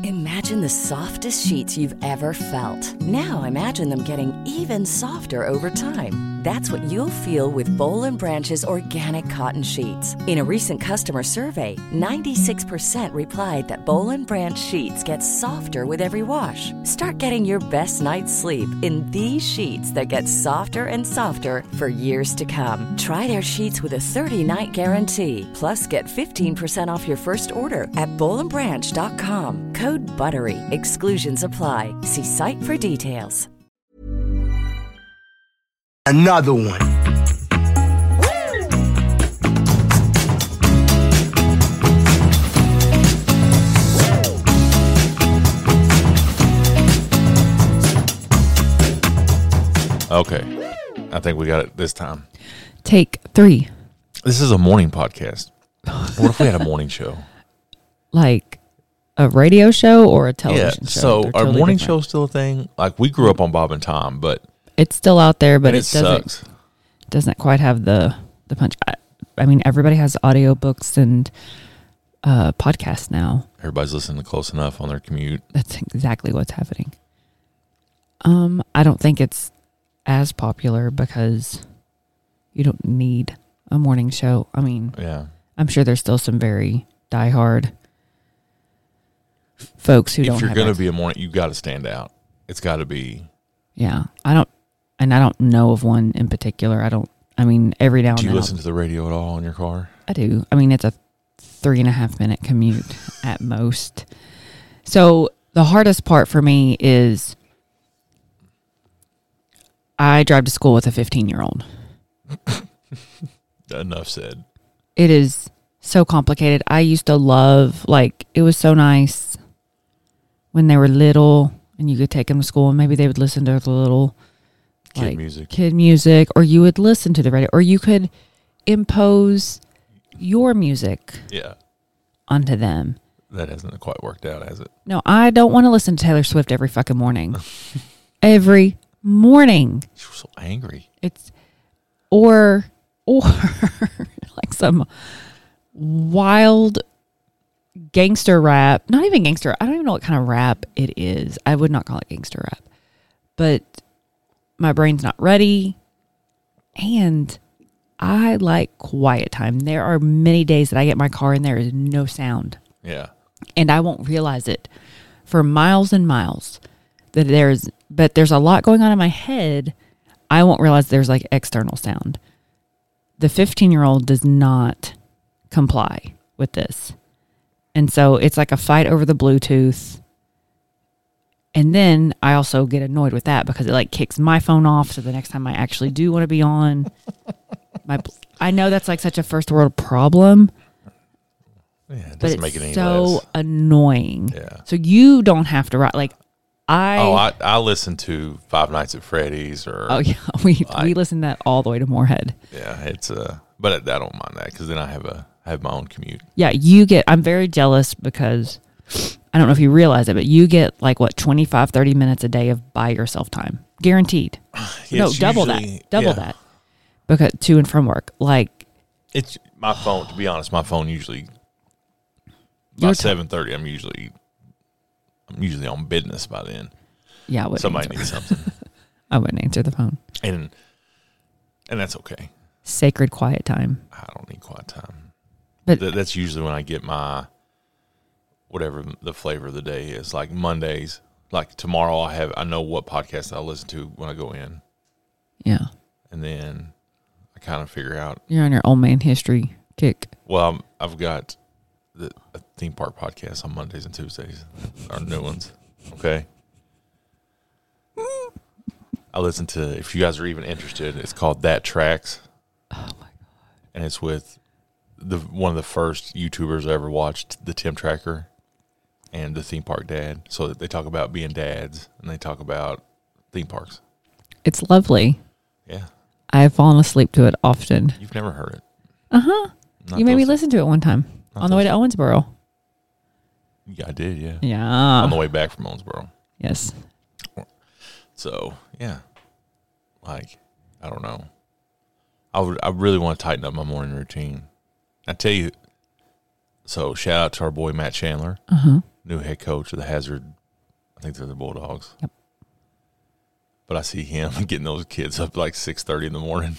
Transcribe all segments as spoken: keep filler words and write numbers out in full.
Imagine the softest sheets you've ever felt. Now imagine them getting even softer over time. That's what you'll feel with Boll and Branch's organic cotton sheets. In a recent customer survey, ninety-six percent replied that Boll and Branch sheets get softer with every wash. Start getting your best night's sleep in these sheets that get softer and softer for years to come. Try their sheets with a thirty-night guarantee. Plus, get fifteen percent off your first order at boll and branch dot com. Code BUTTERY. Exclusions apply. See site for details. Another one. Okay. I think we got it this time. Take three. This is a morning podcast. What if we had a morning show? Like a radio show or a television yeah, show? so They're our totally morning different. show still a thing? Like, we grew up on Bob and Tom, but It's still out there, but and it, it doesn't sucks. doesn't quite have the the punch. I, I mean, everybody has audiobooks and uh, podcasts now. Everybody's listening to Close Enough on their commute. That's exactly what's happening. Um, I don't think it's as popular because you don't need a morning show. I mean, Yeah. I'm sure there's still some very diehard folks who If don't you're have going to access. be a morning, you got to stand out. It's got to be. Yeah, I don't, and I don't know of one in particular. I don't. I mean, every now and Do you then listen to the radio at all in your car? I do. I mean, it's a three and a half minute commute at most. So the hardest part for me is I drive to school with a fifteen year old. Enough said. It is so complicated. I used to love, like, it was so nice when they were little and you could take them to school and maybe they would listen to the little Kid like, music. kid music, or you would listen to the radio, or you could impose your music Yeah. onto them. That hasn't quite worked out, has it? No, I don't want to listen to Taylor Swift every fucking morning. Every morning. She was so angry. It's or or like some wild gangster rap. Not even gangster. I don't even know what kind of rap it is. I would not call it gangster rap. But my brain's not ready. And I like quiet time. There are many days that I get in my car and there is no sound. Yeah. And I won't realize it for miles and miles that there's, but there's a lot going on in my head. I won't realize there's like external sound. The fifteen year old does not comply with this. And so it's like a fight over the Bluetooth. And then I also get annoyed with that because it like kicks my phone off. So the next time I actually do want to be on my, I know that's like such a first world problem. Yeah, it But doesn't it's make it any so less. annoying. Yeah. So you don't have to write like I. Oh, I, I listen to Five Nights at Freddy's or oh yeah, we I- we listen to that all the way to Moorhead. yeah, it's uh, but I don't mind that because then I have a I have my own commute. Yeah, you get. I'm very jealous because I don't know if you realize it, but you get like what twenty-five, thirty minutes a day of by yourself time, guaranteed. Yeah, no, it's double usually- that, double yeah. that, because to and from work. Like It's my phone. To be honest, my phone usually Your by ti- seven thirty. I'm usually I'm usually on business by then. yeah, I wouldn't Somebody answer. needs something, I wouldn't answer the phone. and and that's okay. Sacred quiet time, I don't need quiet time. but Th- that's usually when I get my whatever the flavor of the day is. Like Mondays, like tomorrow, I have I know what podcast I'll listen to when I go in, yeah, and then I kind of figure out. you're on your old man history kick. Well, I'm, I've got the a theme park podcast on Mondays and Tuesdays, our new ones. Okay. I listen to, if you guys are even interested, it's called That Tracks. Oh my god! And it's with the one of the first YouTubers I ever watched, the Tim Tracker, and the theme park dad. So they talk about being dads, and they talk about theme parks. It's lovely. Yeah, I have fallen asleep to it often. you've never heard it. Uh huh. Not You made me those- listen to it one time not on the way to those- Owensboro. Yeah, I did. Yeah, Yeah. on the way back from Owensboro. Yes. So yeah, like I don't know. I would. I really want to tighten up my morning routine. I tell you. So shout out to our boy Matt Chandler. Uh huh. new head coach of the Hazard. I think they're the Bulldogs. Yep. But I see him getting those kids up like six thirty in the morning.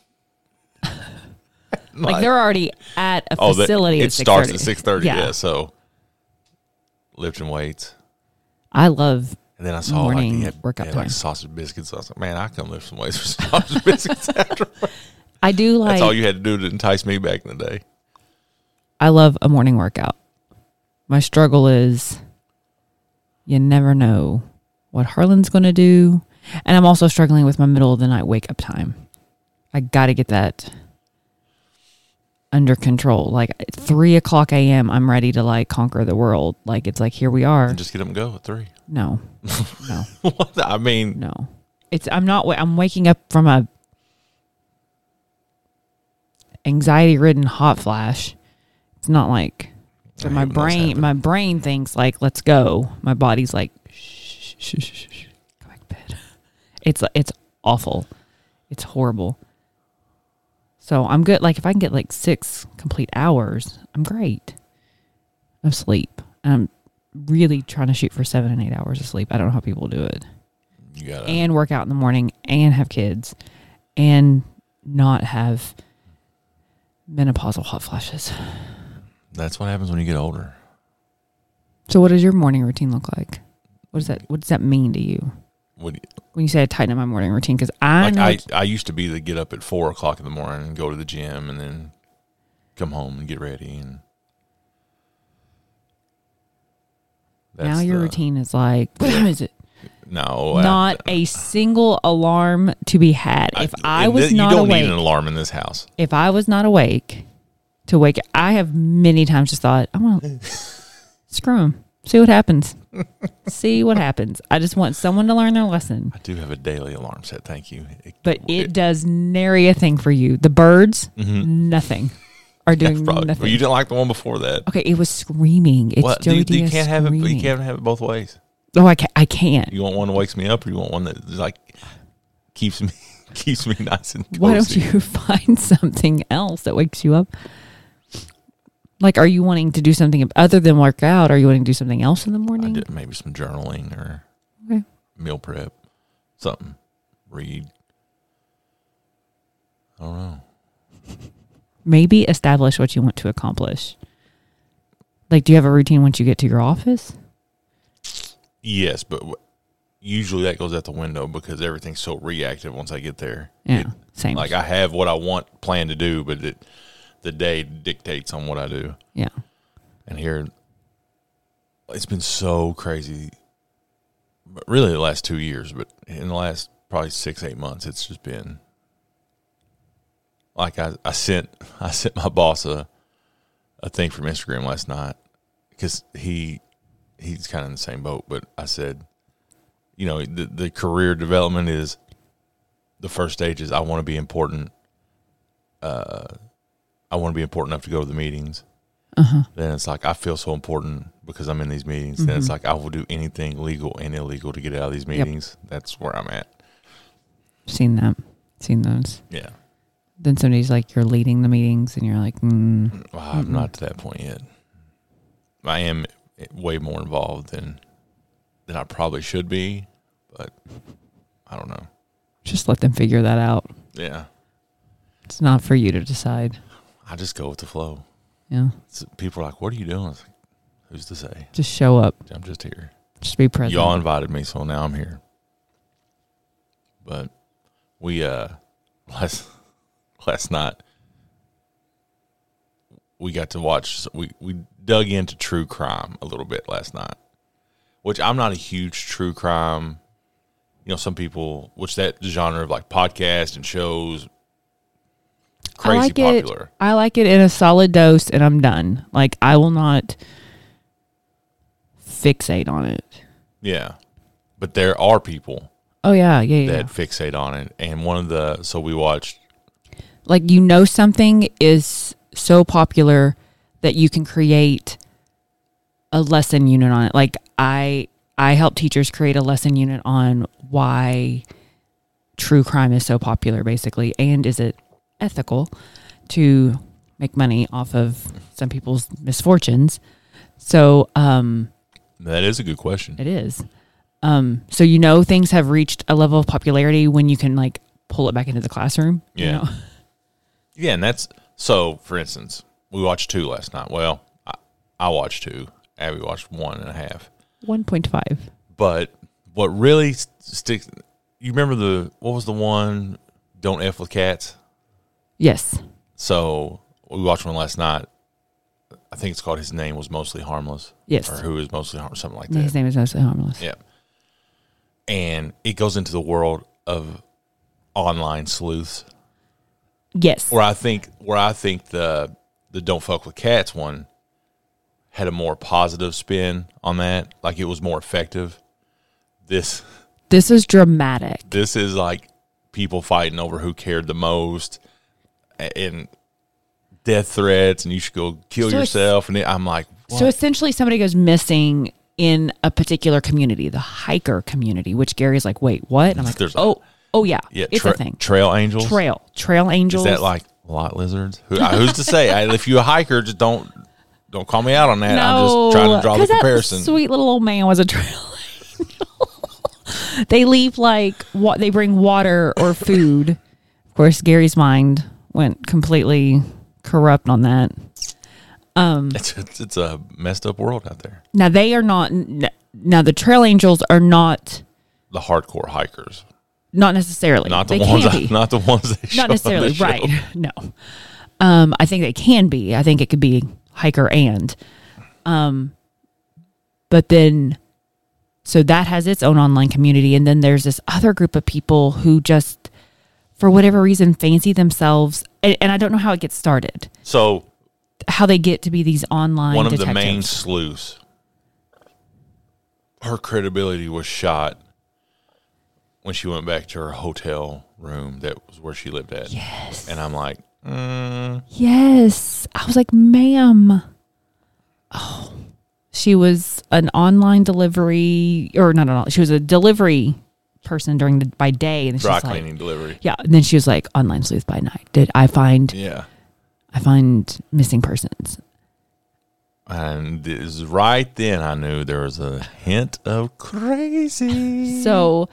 Like, they're already at a oh, facility the, at it starts six thirty. at six thirty, yeah. Yeah. yeah. So lifting weights. I love And then I saw morning like, they had, workout they had like time. sausage biscuits. I was like, man, I come lift some weights for sausage biscuits after. I do like That's all you had to do to entice me back in the day. I love a morning workout. My struggle is you never know what Harlan's going to do. And I'm also struggling with my middle of the night wake up time. I got to get that under control. Like at three o'clock a.m., I'm ready to like conquer the world. Like it's like, here we are. And just get up and go at three. No, no, What? I mean, no. It's, I'm not, wa- I'm waking up from a anxiety ridden hot flash. It's not like so I my hate when those brain, happen. my brain thinks like, let's go. My body's like, shh, shh, shh, shh, shh. Go back to bed. It's, it's awful. It's horrible. So I'm good. Like if I can get like six complete hours, I'm great of sleep. And I'm really trying to shoot for seven and eight hours of sleep. I don't know how people do it. you got to. And work out in the morning and have kids and not have menopausal hot flashes. That's what happens when you get older. So what does your morning routine look like? What does that, what does that mean to you? What do you, When you say I tighten up my morning routine? Because I like know I, I used to be the get up at four o'clock in the morning and go to the gym and then come home and get ready. And that's now your the- routine is like, what time is it? No, Not I, a single alarm to be had. If I, and was th- not you don't awake, need an alarm in this house. if I was not awake to wake, I have many times just thought, I want to screw them. See what happens. See what happens. I just want someone to learn their lesson. I do have a daily alarm set. Thank you. It, But it does nary a thing for you. The birds, Mhm. nothing, are doing probably, nothing. well, you didn't like the one before that. Okay, it was screaming. It's What? Joey You, you Diaz can't have it. screaming. You can't have it both ways. Oh, I can't. I can't. You want one that wakes me up, or you want one that like keeps me keeps me nice and cozy. Why don't you find something else that wakes you up? Like, are you wanting to do something other than work out? Are you wanting to do something else in the I morning? did maybe some journaling or Okay. meal prep, something. Read. I don't know. Maybe establish what you want to accomplish. Like, do you have a routine once you get to your office? Yes, but w- usually that goes out the window because everything's so reactive once I get there. Yeah, It- same. Like I have what I want planned to do, but it, the day dictates on what I do. Yeah. And here, it's been so crazy. But really, the last two years, but in the last probably six, eight months, it's just been like I, I sent I sent my boss a a thing from Instagram last night because he he's kind of in the same boat. But I said, you know, the the career development is the first stage is I want to be important. Uh, I want to be important enough to go to the meetings. Uh-huh. Then it's like I feel so important because I'm in these meetings. Then it's like I will do anything legal and illegal to get out of these meetings. That's where I'm at. Seen that. Seen those. Yeah. Then somebody's like, you're leading the meetings, and you're like, mm, Well, I'm not to that point yet. I am way more involved than than I probably should be, but I don't know. just let them figure that out. Yeah. It's not for you to decide. I just go with the flow. Yeah. It's, people are like, what are you doing? I was like, who's to say? Just show up. I'm just here. Just be present. Y'all invited me, so now I'm here. But we uh last last night we got to watch we, we dug into true crime a little bit last night. Which I'm not a huge true crime. You know, some people which that genre of like podcast and shows crazy I like popular. It, I like it in a solid dose, and I'm done. Like, I will not fixate on it. Yeah. But there are people Oh, yeah, yeah, yeah. that fixate on it. And one of the so we watched Like, you know something is so popular that you can create a lesson unit on it. Like, I I help teachers create a lesson unit on why true crime is so popular, basically, and is it ethical to make money off of some people's misfortunes. So, um, That is a good question. It is. Um, so you know things have reached a level of popularity when you can like pull it back into the classroom. Yeah. You know? Yeah, and that's so. For instance, we watched two last night. Well, I, I watched two. Abby watched one and a half. One point five. But what really sticks? You remember the what was the one? Don't F with cats. Yes. So we watched one last night. I think it's called His Name Was Mostly Harmless. Yes. Or Who Is Mostly Harmless, something like that. His name is mostly harmless. Yeah. And it goes into the world of online sleuths. Yes. Where I think where I think the the Don't Fuck with Cats one had a more positive spin on that. Like it was more effective. This This is dramatic. this is like people fighting over who cared the most and death threats and you should go kill So it's- yourself. And I'm like, what? So essentially somebody goes missing in a particular community, the hiker community, which Gary's like, wait, what? And I'm like, There's a- oh, oh yeah, yeah, it's tra- a thing. Trail angels. Trail. Trail angels. Is that like lot lizards? Who, uh, who's to say? I, if you're a hiker, just don't don't call me out on that. I'm just trying to draw the 'cause that comparison. sweet little old man was a trail angel. They leave like what they bring water or food. Of course, Gary's mind went completely corrupt on that. Um, It's, it's it's a messed up world out there. now they are not. n- Now the trail angels are not The hardcore hikers, not necessarily. not the they ones, can be. not the ones they show Not on the necessarily, show. right? No. Um, I think they can be. I think it could be hiker and. Um, but then, so that has its own online community, and then there's this other group of people who just, for whatever reason, fancy themselves, and, and I don't know how it gets started. So How they get to be these online one of detectives. the main sleuths, her credibility was shot when she went back to her hotel room that was where she lived at. Yes. And I'm like, mm, Yes. I was like, ma'am. Oh, she was an online delivery, or not, no, no, she was a delivery person during the, by day. And dry she's like, cleaning delivery. yeah. And then she was like, online sleuth by night. Did I find, Yeah. I find missing persons. And it was right then I knew there was a hint of crazy. So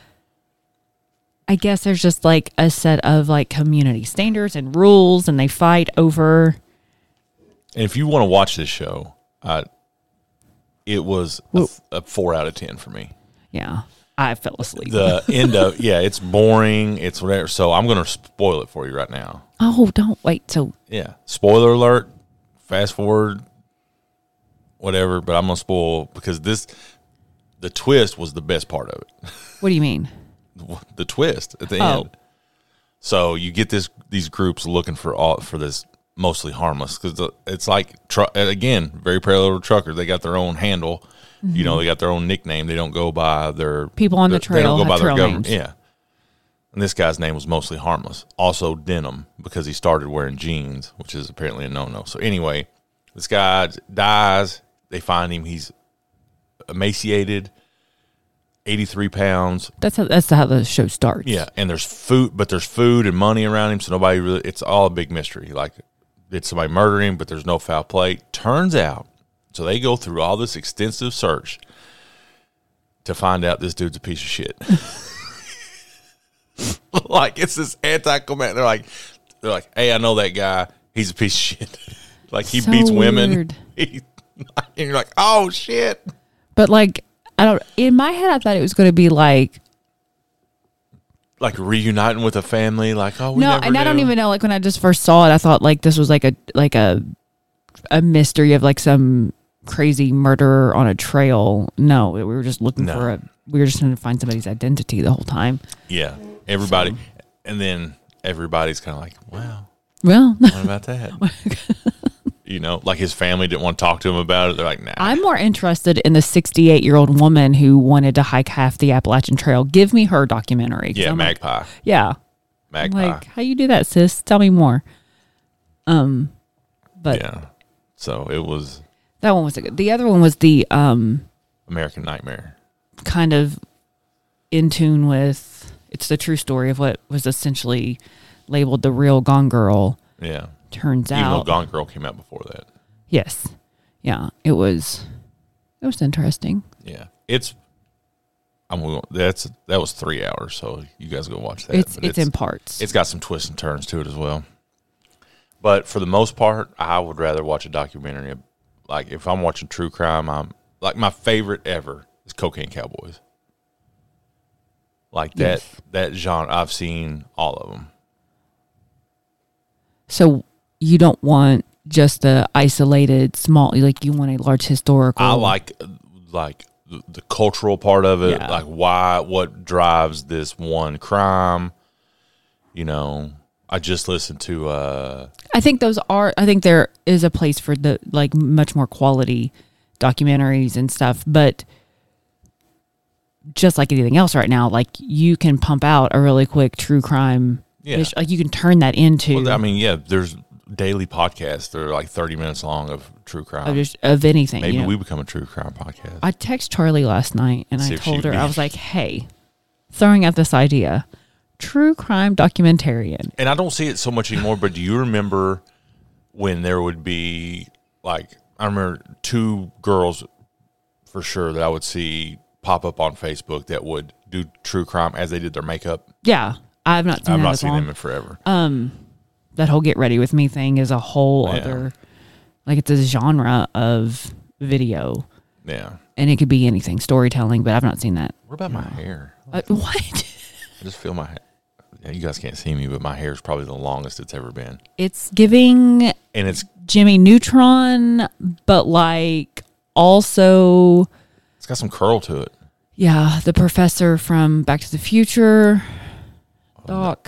I guess there's just like a set of like community standards and rules, and they fight over. And if you want to watch this show, I, it was a, a four out of ten for me. Yeah. I fell asleep. The end of, yeah, it's boring. It's whatever. So I'm going to spoil it for you right now. oh, don't wait. So Yeah. Spoiler alert. Fast forward. Whatever. But I'm going to spoil because this, the twist was the best part of it. what do you mean? The twist at the Oh. end. So you get this these groups looking for all for this mostly harmless because it's like tr- again very parallel to truckers. They got their own handle, mm-hmm. you know. They got their own nickname. They don't go by their People on the their, they trail don't go have by their trail government. names. Yeah. And this guy's name was mostly harmless. Also denim because he started wearing jeans, which is apparently a no no. So anyway, this guy dies. They find him. He's emaciated. eighty-three pounds. That's how that's how the show starts. Yeah, and there's food, but there's food and money around him, so nobody really. It's all a big mystery. Like, did somebody murder him? But there's no foul play. Turns out, so they go through all this extensive search to find out this dude's a piece of shit. Like it's this anti-command. They're like, they're like, hey, I know that guy. He's a piece of shit. Like he So beats women. weird. He, and you're like, oh shit. But like I don't in my head I thought it was going to be like Like reuniting with a family. Like, oh, we no, never and I don't knew. even know. Like when I just first saw it, I thought like this was like a like a a mystery of like some crazy murderer on a trail. No, we were just looking No. for a. We were just trying to find somebody's identity the whole time. Yeah, everybody, and then everybody's kind of like, "Wow, Well, what about that?" You know, like his family didn't want to talk to him about it. They're like, "Nah." I'm more interested in the sixty-eight-year-old woman who wanted to hike half the Appalachian Trail. Give me her documentary. 'Cause yeah, I'm like, Magpie, yeah, Magpie. like how you do that, sis? Tell me more. Um, but yeah, so it was that one was a good. The other one was the um American Nightmare. kind of in tune with. It's the true story of what was essentially labeled the real Gone Girl. Yeah, Turns even though out, Gone Girl came out before that. yes, yeah, it was. It was interesting. Yeah, it's. I'm going. That's that was three hours, so you guys go watch that. It's, But it's in parts. It's got some twists and turns to it as well. But for the most part, I would rather watch a documentary. Like if I'm watching true crime, I'm like my favorite ever is Cocaine Cowboys. Like that Yes. that genre, I've seen all of them. So you don't want just a isolated small, like you want a large historical. I like like the, the cultural part of it, Yeah. like why what drives this one crime. You know, I just listened to uh I think those are, I think there is a place for the like much more quality documentaries and stuff, but just like anything else right now, like you can pump out a really quick true crime. Yeah. vis- Like you can turn that into well, I mean, yeah, there's daily podcasts that are like thirty minutes long of true crime. of, just, of anything. Maybe you know? we become a true crime podcast. I text Charlie last night and See I if she told her, be- I was like, hey, throwing out this idea, true crime documentarian. And I don't see it so much anymore, but do you remember when there would be like I remember two girls for sure that I would see pop up on Facebook that would do true crime as they did their makeup. Yeah. I've not seen I've that not as seen long. them in forever. Um, that whole get ready with me thing is a whole Yeah. other, like it's a genre of video, Yeah. and it could be anything, storytelling. But I've not seen that. What about my hair? Uh, what? I just feel my hair. Yeah, you guys can't see me, but my hair is probably the longest it's ever been. It's giving And it's Jimmy Neutron, but like also, it's got some curl to it. yeah, the professor from Back to the Future. Doc,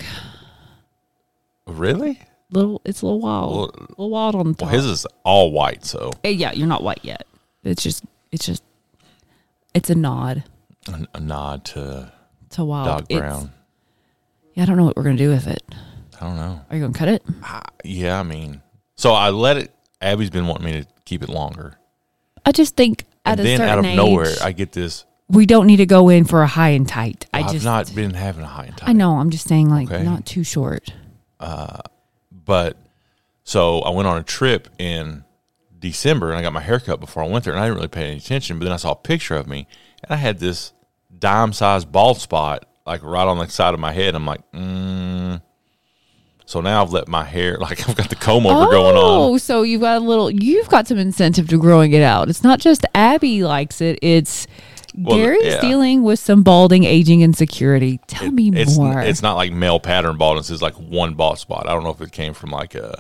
Really? little, it's a little wild, Well, a little wild on the top. Well, his is all white, so Eh, yeah, you're not white yet. It's just, it's just, it's a nod a, a nod to to wild. Doc It's- Brown. Yeah, I don't know what we're gonna do with it. I don't know. Are you gonna cut it? I, yeah, I mean, so I let it. Abby's been wanting me to keep it longer, I just think at and a then certain out of age, nowhere, I get this. we don't need to go in for a high and tight. I I've just, not been having a high and tight. I know. I'm just saying, like, Okay. not too short. But so I went on a trip in December and I got my hair cut before I went there and I didn't really pay any attention. But then I saw a picture of me and I had this dime sized bald spot like right on the side of my head. I'm like, mm. So now I've let my hair, like I've got the comb over going on. Oh, so you've got a little. You've got some incentive to growing it out. It's not just Abby likes it. It's Well, Gary's yeah. dealing with some balding, aging insecurity. Tell me It's, more. it's not like male pattern baldness. It's like one bald spot. I don't know if it came from like a,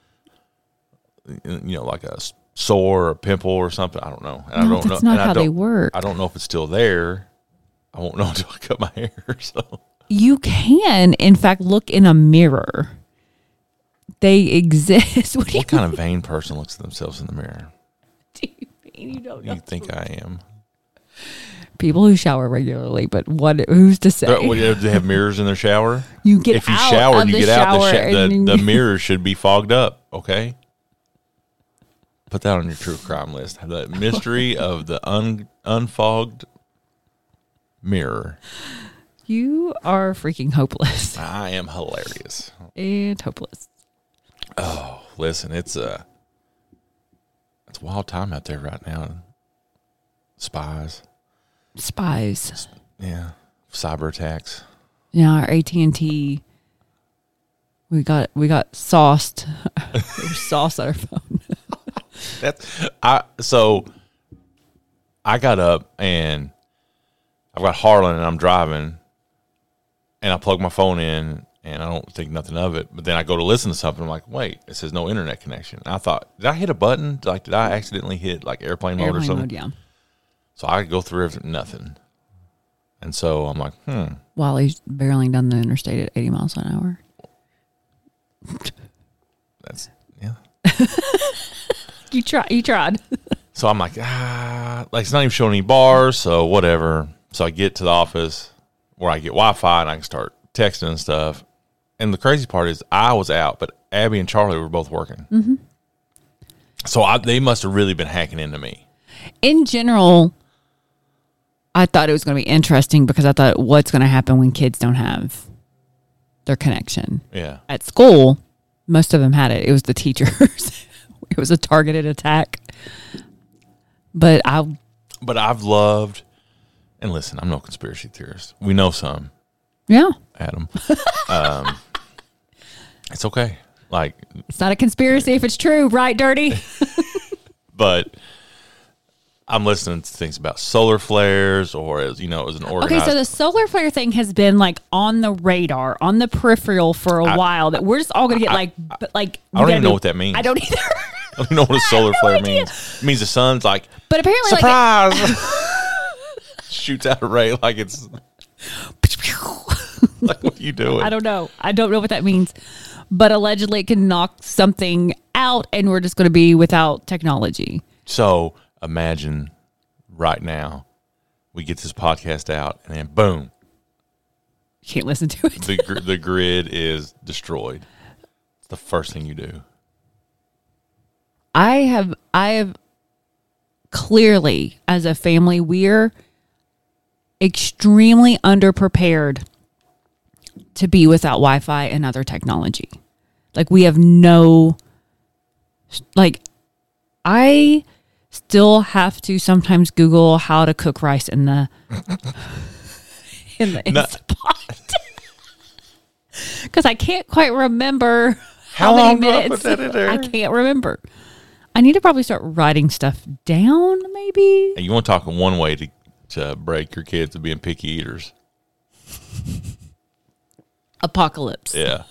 you know, like a sore or a pimple or something. I don't know. And I No, don't that's know. not and I how they don't- work. I don't know if it's still there. I won't know until I cut my hair. So You can, in fact, look in a mirror. They exist. What do you what kind of vain person looks at themselves in the mirror? mean? You don't know. You think I am? People who shower regularly, but what? Who's to say? They're- what, do they have mirrors in their shower? You get if you out shower of and you the get out, the, shower sh- the, and- the mirror should be fogged up. Okay, put that on your true crime list. The mystery of the un, unfogged mirror. You are freaking hopeless I am hilarious. and hopeless. Oh, listen, it's a it's a wild time out there right now. Spies, Spies. yeah, cyber attacks. Yeah, our A T and T. We got we got sauced. There's sauce on our phone. That's I so I got up and I've got Harlan and I'm driving and I plug my phone in and I don't think nothing of it. But then I go to listen to something. I'm like, wait, it says no internet connection. And I thought, did I hit a button? Like, did I accidentally hit like airplane mode or Airplane something? mode, yeah. So I go through everything, nothing. And so I'm like, hmm. While he's barreling down the interstate at eighty miles an hour. That's yeah. You try. You tried. So I'm like, ah, like it's not even showing any bars, so whatever. So I get to the office where I get Wi-Fi and I can start texting and stuff. And the crazy part is I was out, but Abby and Charlie were both working. Mm-hmm. So I, they must have really been hacking into me. In general, I thought it was going to be interesting because I thought, what's going to happen when kids don't have their connection? Yeah. At school, most of them had it. It was the teachers. It was a targeted attack. But I But I've loved, and listen, I'm no conspiracy theorist. We know some. Yeah. Adam. um, it's okay. Like, it's not a conspiracy if it's true, right, Dirty? But I'm listening to things about solar flares, or as you know, it was an organized. Okay, so the solar flare thing has been like on the radar, on the peripheral for a I, while. That we're just all gonna get I, like, I, but like. I don't even be, know what that means. I don't either. I don't know what a solar no flare idea. means. It means the sun's like, but apparently, surprise, like, shoots out a ray like it's. Like, what are you doing? I don't know. I don't know what that means, but allegedly it can knock something out, and we're just going to be without technology. So imagine right now, we get this podcast out, and then boom, You can't listen to it. the gr- the grid is destroyed. It's the first thing you do. I have, I have clearly, as a family, we're extremely underprepared to be without Wi-Fi and other technology. Like, we have no, like, I still have to sometimes Google how to cook rice in the in the No. Instant Pot. Because I can't quite remember How how, many long do I minutes. put that in there? I can't remember. I need to probably start writing stuff down, maybe. And you want to talk one way to, to break your kids of being picky eaters. Apocalypse. Yeah.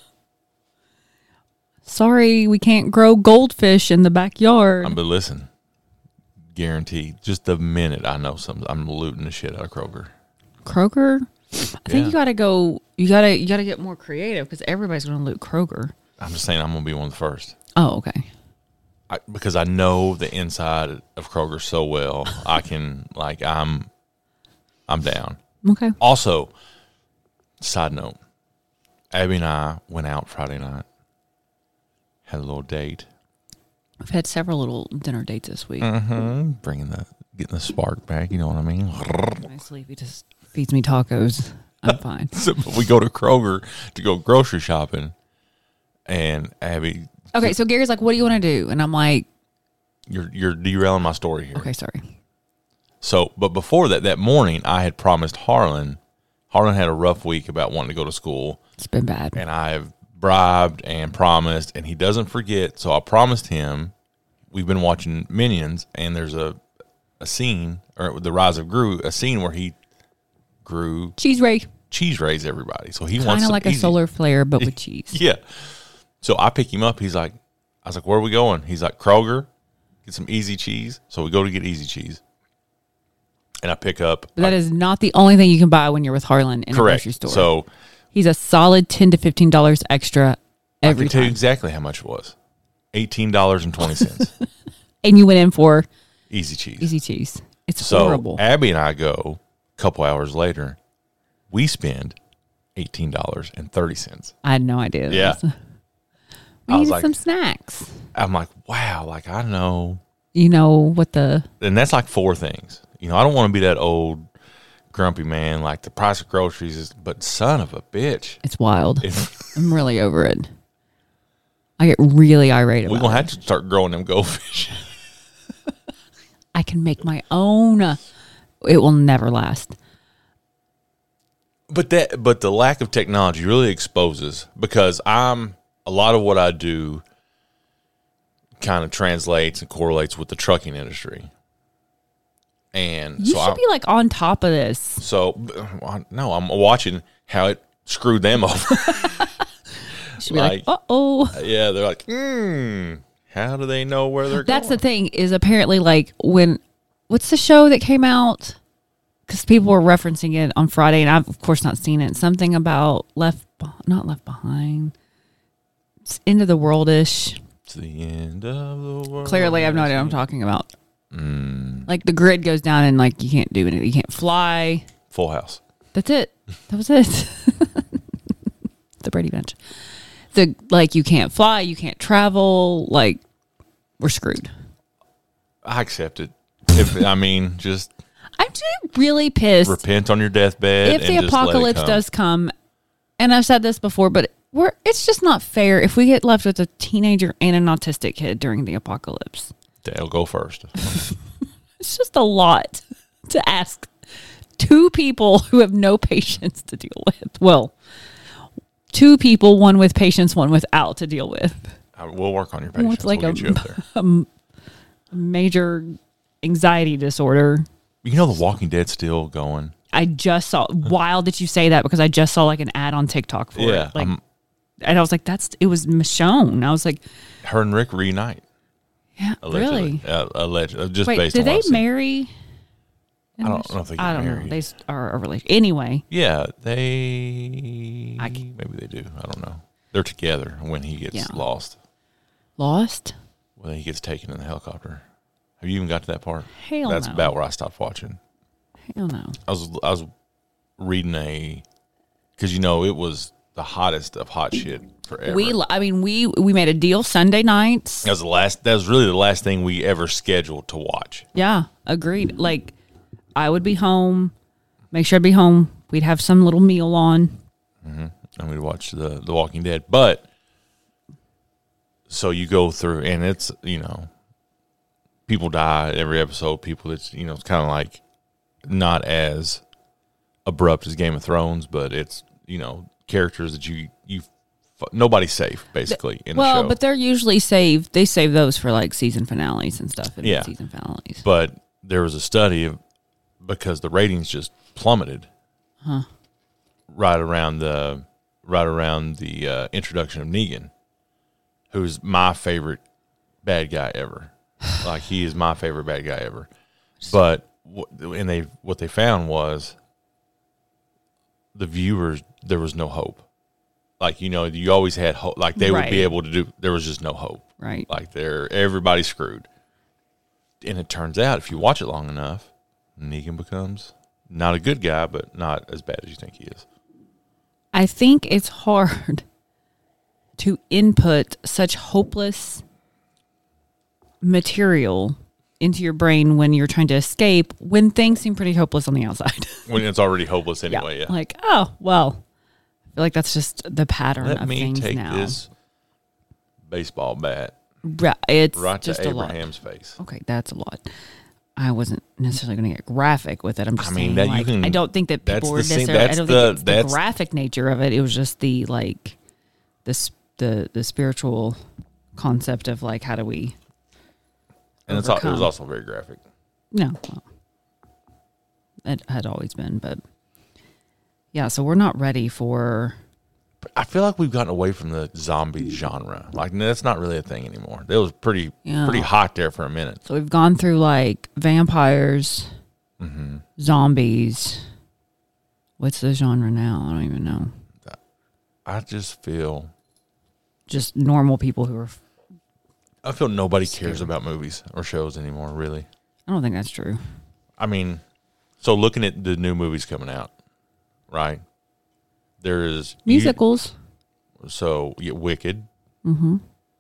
Sorry, we can't grow goldfish in the backyard. Um, but listen, guaranteed, just the minute I know something, I'm looting the shit out of Kroger. Kroger? I think Yeah. you gotta go. You gotta you gotta get more creative because everybody's gonna loot Kroger. I'm just saying I'm going to be one of the first. Oh, okay. I, because I know the inside of Kroger so well. I can, like, I'm, I'm down. Okay. Also, side note, Abby and I went out Friday night, had a little date. I've had several little dinner dates this week. Mm-hmm. Bringing the, getting the spark back, you know what I mean? Nicely, if he just feeds me tacos, I'm fine. So we go to Kroger to go grocery shopping, and Abby, Okay, so Gary's like, "What do you want to do?" And I'm like, you're you're derailing my story here. "Okay, sorry." So, but before that, that morning, I had promised Harlan. Harlan had a rough week about wanting to go to school, It's been bad. and I've bribed and promised, and he doesn't forget. So I promised him. We've been watching Minions, and there's a a scene, or the Rise of Gru, a scene where he grew Cheese ray, cheese rays everybody. So he wants kind of some like easy- a solar flare, but with cheese. Yeah. So I pick him up. He's like, I was like, where are we going? He's like, Kroger, get some easy cheese. So we go to get easy cheese. And I pick up. But that I- is not the only thing you can buy when you're with Harlan in correct. a grocery store. So he's a solid ten to fifteen dollars extra every I can tell you time. exactly how much it was. eighteen dollars and twenty cents. And you went in for Easy cheese. easy cheese. It's So horrible. Abby and I go a couple hours later. We spend eighteen dollars and thirty cents. I had no idea. Yeah. We I was needed like- some snacks. I'm like, wow, like I know. You know what the And that's like four things. You know, I don't want to be that old grumpy man, like the price of groceries is, but son of a bitch. it's wild. If, I'm really over it. I get really irate we're about going to it. have to start growing them goldfish. I can make my own. It will never last. But that, but the lack of technology really exposes, because I'm, a lot of what I do kind of translates and correlates with the trucking industry. And You so should I, be like on top of this. so uh, no, I'm watching how it screwed them over. You should be like, Like- uh oh. Yeah, they're like, hmm, how do they know where they're That's going? the thing is apparently like when, what's the show that came out? Because people were referencing it on Friday and I've of course not seen it. Something about left, Beh- not left behind. It's end of the world-ish. It's the end of the world. Clearly I have no idea what I'm talking about. Mm, Like the grid goes down and like you can't do anything. You can't fly. Full House. That's it. That was it. The Brady Bunch. The like you can't fly, you can't travel, like we're screwed. I accept it. If I mean, just I'm just really pissed repent on your deathbed. if and the just let it apocalypse come. does come, and I've said this before, but we're it's just not fair if we get left with a teenager and an autistic kid during the apocalypse. They'll go first. It's just a lot. to ask two people who have no patience to deal with. Well, two people, one with patience, one without to deal with. Uh, we'll work on your patience. It's like we'll a, get you up there. a major anxiety disorder. You know, The Walking Dead's still going. I just saw. Wild that you say that because I just saw like an ad on TikTok for Yeah, it. Like, um, and I was like, "That's." It was shown. I was like, her and Rick reunite. "Yeah, Allegedly. really." Uh, allegedly, just Wait, based did on they what I've seen. marry? I don't know if they get I don't married. know. They s- are a relation. Anyway, Yeah, they. I c- maybe they do. I don't know. They're together when he gets Yeah. lost. Lost. When he gets taken in the helicopter. Have you even got to that part? Hell That's no. about where I stopped watching. Hell no. I was I was reading a because you know it was the hottest of hot shit forever. We, I mean, we we made a deal Sunday nights. that was the last. That was really the last thing we ever scheduled to watch. Yeah, agreed. Like, I would be home, make sure I'd be home. We'd have some little meal on. And we watched the The Walking Dead, but so you go through, and it's you know, people die every episode. People, it's you know, it's kind of like not as abrupt as Game of Thrones, but it's you know characters that you you nobody's safe basically in Well, the show. but they're usually saved. They save those for like season finales and stuff. And Yeah. season finales. But there was a study of, because the ratings just plummeted Huh. right around the right around the uh, introduction of Negan, who's my favorite bad guy ever. Like he is my favorite bad guy ever. But what, and they what they found was the viewers, there was no hope. Like, you know, you always had hope. Like they would Right. be able to do. There was just no hope. Right. Like they're everybody's screwed. And it turns out, if you watch it long enough, Negan becomes not a good guy, but not as bad as you think he is. I think it's hard to input such hopeless material into your brain when you're trying to escape when things seem pretty hopeless on the outside. When it's already hopeless anyway. Yeah. Like, oh, well, I feel like that's just the pattern Let of me things take now. this baseball bat Right, it's right just to a lot. Abraham's face. Okay, that's a lot. I wasn't necessarily going to get graphic with it. I'm just I mean, saying, that you like, can- I don't think that that's people the were same- necessarily. I that's don't the- think it's the that's- graphic nature of it. It was just the like, the s- the the spiritual concept of like, how do we? And it's, al- it was overcome. also very graphic. No, well, it had always been, but yeah. So we're not ready for. But I feel like we've gotten away from the zombie genre. Like, no, that's not really a thing anymore. It was pretty Yeah. pretty hot there for a minute. So we've gone through like vampires, Mm-hmm. zombies. What's the genre now? I don't even know. I just feel Just normal people who are. I feel nobody cares about movies or shows anymore, really. I don't think that's true. I mean, so looking at the new movies coming out, right? There is Musicals. You, so yeah, Wicked. Mm-hmm.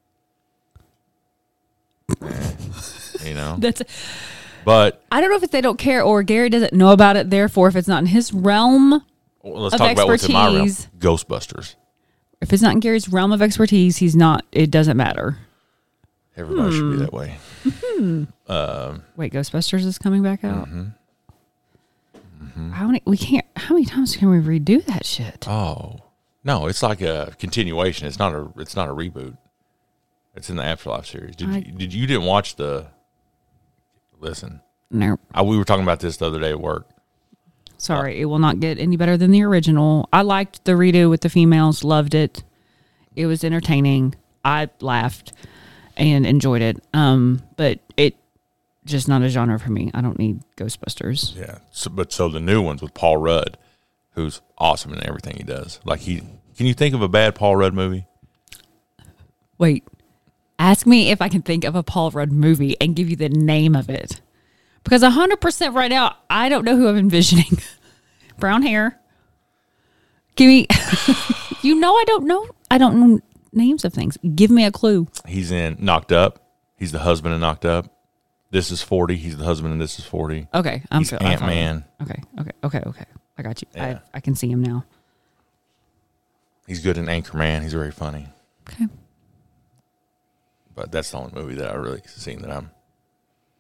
Eh, you know, That's. but I don't know if it's they don't care or Gary doesn't know about it. Therefore, if it's not in his realm, well, let's of talk about what's in my realm. expertise. Ghostbusters. if it's not in Gary's realm of expertise, he's not. It doesn't matter. Everybody should be Hmm. that way. Um, Wait, Ghostbusters is coming back out. Mm-hmm. Mm-hmm. How many? We can't. How many times can we redo that shit? Oh no, it's like a continuation. It's not a. It's not a reboot. It's in the Afterlife series. Did I- you, did you didn't watch the? Listen, No, I, we were talking about this the other day at work. sorry, it will not get any better than the original. I liked the redo with the females. Loved it. It was entertaining. I laughed and enjoyed it. Um, but it just not a genre for me. I don't need Ghostbusters. Yeah, so, but so the new ones with Paul Rudd, who's awesome in everything he does. Like he, can you think of a bad Paul Rudd movie? Wait, ask me if I can think of a Paul Rudd movie and give you the name of it. Because one hundred percent right now, I don't know who I'm envisioning. Brown hair. Give me, you know, I don't know. I don't know names of things. Give me a clue. He's in Knocked Up. He's the husband in Knocked Up. This is forty. He's the husband in This Is forty. Okay. I'm He's feel- I follow. Ant-Man. Okay. Okay. Okay. Okay. I got you. Yeah. I, I can see him now. He's good in Anchorman. He's very funny. Okay. But that's the only movie that I really seen that I'm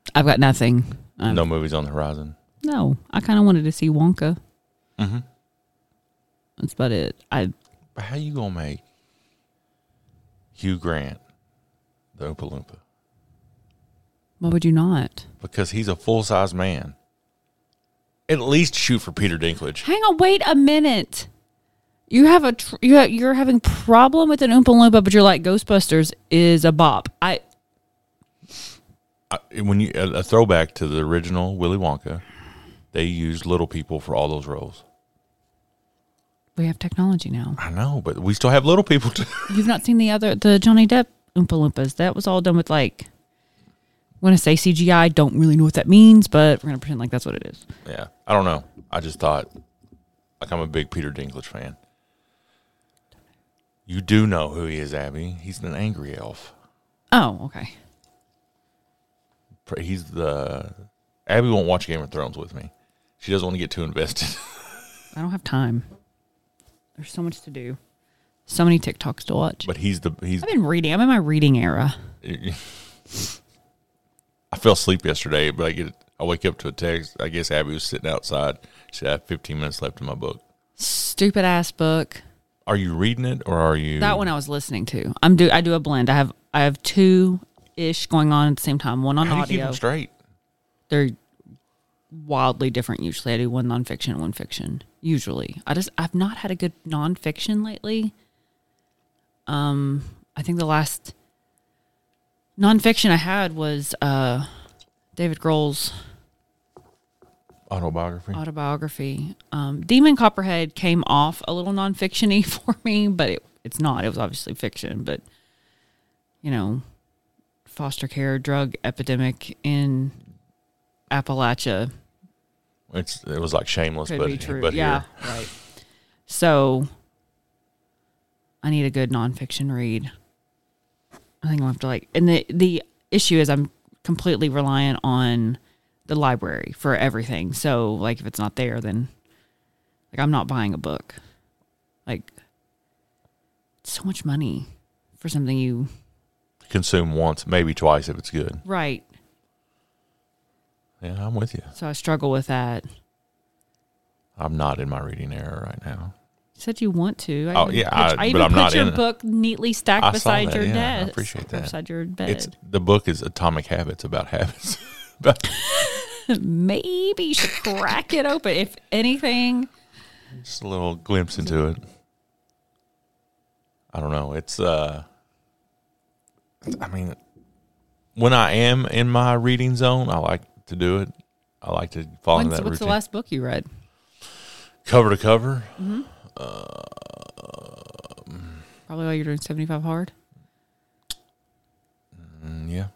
I've got nothing. Um, No movies on the horizon. No, I kind of wanted to see Wonka. Mm-hmm. That's about it. I. But how you gonna make Hugh Grant the Oompa Loompa? Why would you not? Because he's a full size man. At least shoot for Peter Dinklage. Hang on, wait a minute. You have a tr- you have, you're having problem with an Oompa Loompa, but you're like Ghostbusters is a bop. I. I when you a, a throwback to the original Willy Wonka, they used little people for all those roles. We have technology now. I know, but we still have little people too. You've not seen the other the Johnny Depp Oompa Loompas. That was all done with like. When I say C G I, don't really know what that means, but we're gonna pretend like that's what it is. Yeah, I don't know. I just thought, like, I'm a big Peter Dinklage fan. You do know who he is, Abby. He's an angry elf. Oh, okay. He's the Abby won't watch Game of Thrones with me. She doesn't want to get too invested. I don't have time. There's so much to do. So many TikToks to watch. But he's the he's. I've been reading. I'm in my reading era. I fell asleep yesterday, but I get I wake up to a text. I guess Abby was sitting outside. She said, I have fifteen minutes left in my book. Stupid ass book. Are you reading it or are you that one I was listening to? I'm do I do a blend. I have I have two ish going on at the same time. One on How do you audio. keep them straight? They're wildly different usually. I do one nonfiction and one fiction. Usually. I just I've not had a good nonfiction lately. Um I think the last nonfiction I had was uh, David Grohl's autobiography. Autobiography. Um, Demon Copperhead came off a little nonfiction-y for me, but it, it's not. It was obviously fiction, but you know, foster care drug epidemic in Appalachia. It's it was like Shameless, could but be true. but yeah, here. right. So I need a good nonfiction read. I think I'll have to like, and the the issue is I'm completely reliant on the library for everything. So like, if it's not there, then like I'm not buying a book. Like, it's so much money for something you consume once, maybe twice if it's good. Right. Yeah, I'm with you. So I struggle with that. I'm not in my reading era right now. You said you want to. I Oh, even yeah, put, I- I but even I'm put not your in it. book neatly stacked I saw beside that, your yeah, I desk. appreciate that. Beside your bed. It's the book is Atomic Habits, about habits. About- Maybe you should crack it open. If anything, Just a little glimpse into it. I don't know. It's uh I mean, when I am in my reading zone, I like to do it. I like to fall into when's, that what's the routine. last book you read? Cover to cover. Mm-hmm. Uh, Probably while you're doing seventy-five hard. mm, yeah.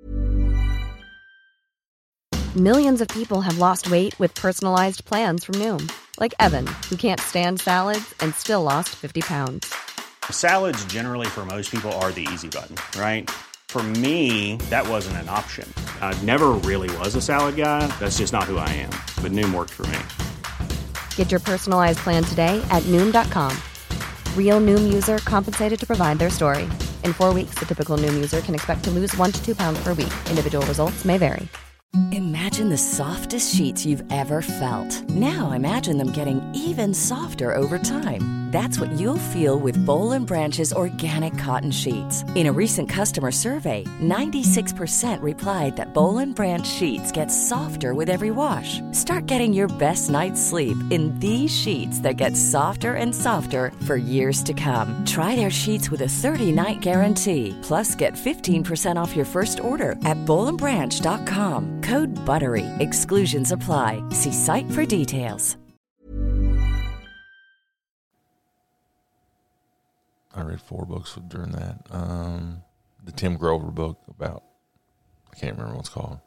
Millions of people have lost weight with personalized plans from Noom. Like Evan, who can't stand salads and still lost fifty pounds. Salads generally for most people are the easy button, right? For me, that wasn't an option. I never really was a salad guy. That's just not who I am. But Noom worked for me. Get your personalized plan today at Noom dot com. Real Noom user compensated to provide their story. In four weeks, the typical Noom user can expect to lose one to two pounds per week. Individual results may vary. Imagine the softest sheets you've ever felt. Now imagine them getting even softer over time. That's what you'll feel with Boll and Branch's organic cotton sheets. In a recent customer survey, ninety-six percent replied that Boll and Branch sheets get softer with every wash. Start getting your best night's sleep in these sheets that get softer and softer for years to come. Try their sheets with a thirty-night guarantee. Plus, get fifteen percent off your first order at boll and branch dot com. Code BUTTERY. Exclusions apply. See site for details. I read four books during that. Um, the Tim Grover book about, I can't remember what it's called.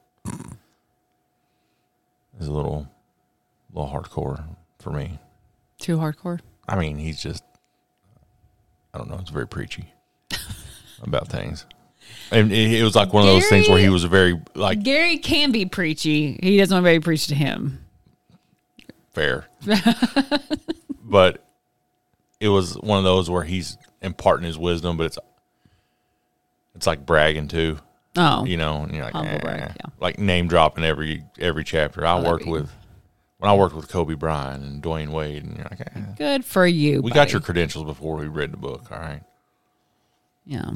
It's a little, little hardcore for me. Too hardcore? I mean, he's just, I don't know, it's very preachy about things. And it, it was like one of those things where he was very, like, Gary can be preachy. He doesn't want to be preached to him. fair. But it was one of those where he's imparting his wisdom, but it's it's like bragging too. Oh, You know, and you're like, Humble eh. brag, yeah. like name dropping every every chapter. I Oh, that'd worked be- with when I worked with Kobe Bryant and Dwayne Wade, and you're like, eh. good for you. we buddy. got your credentials before we read the book. All right, Yeah.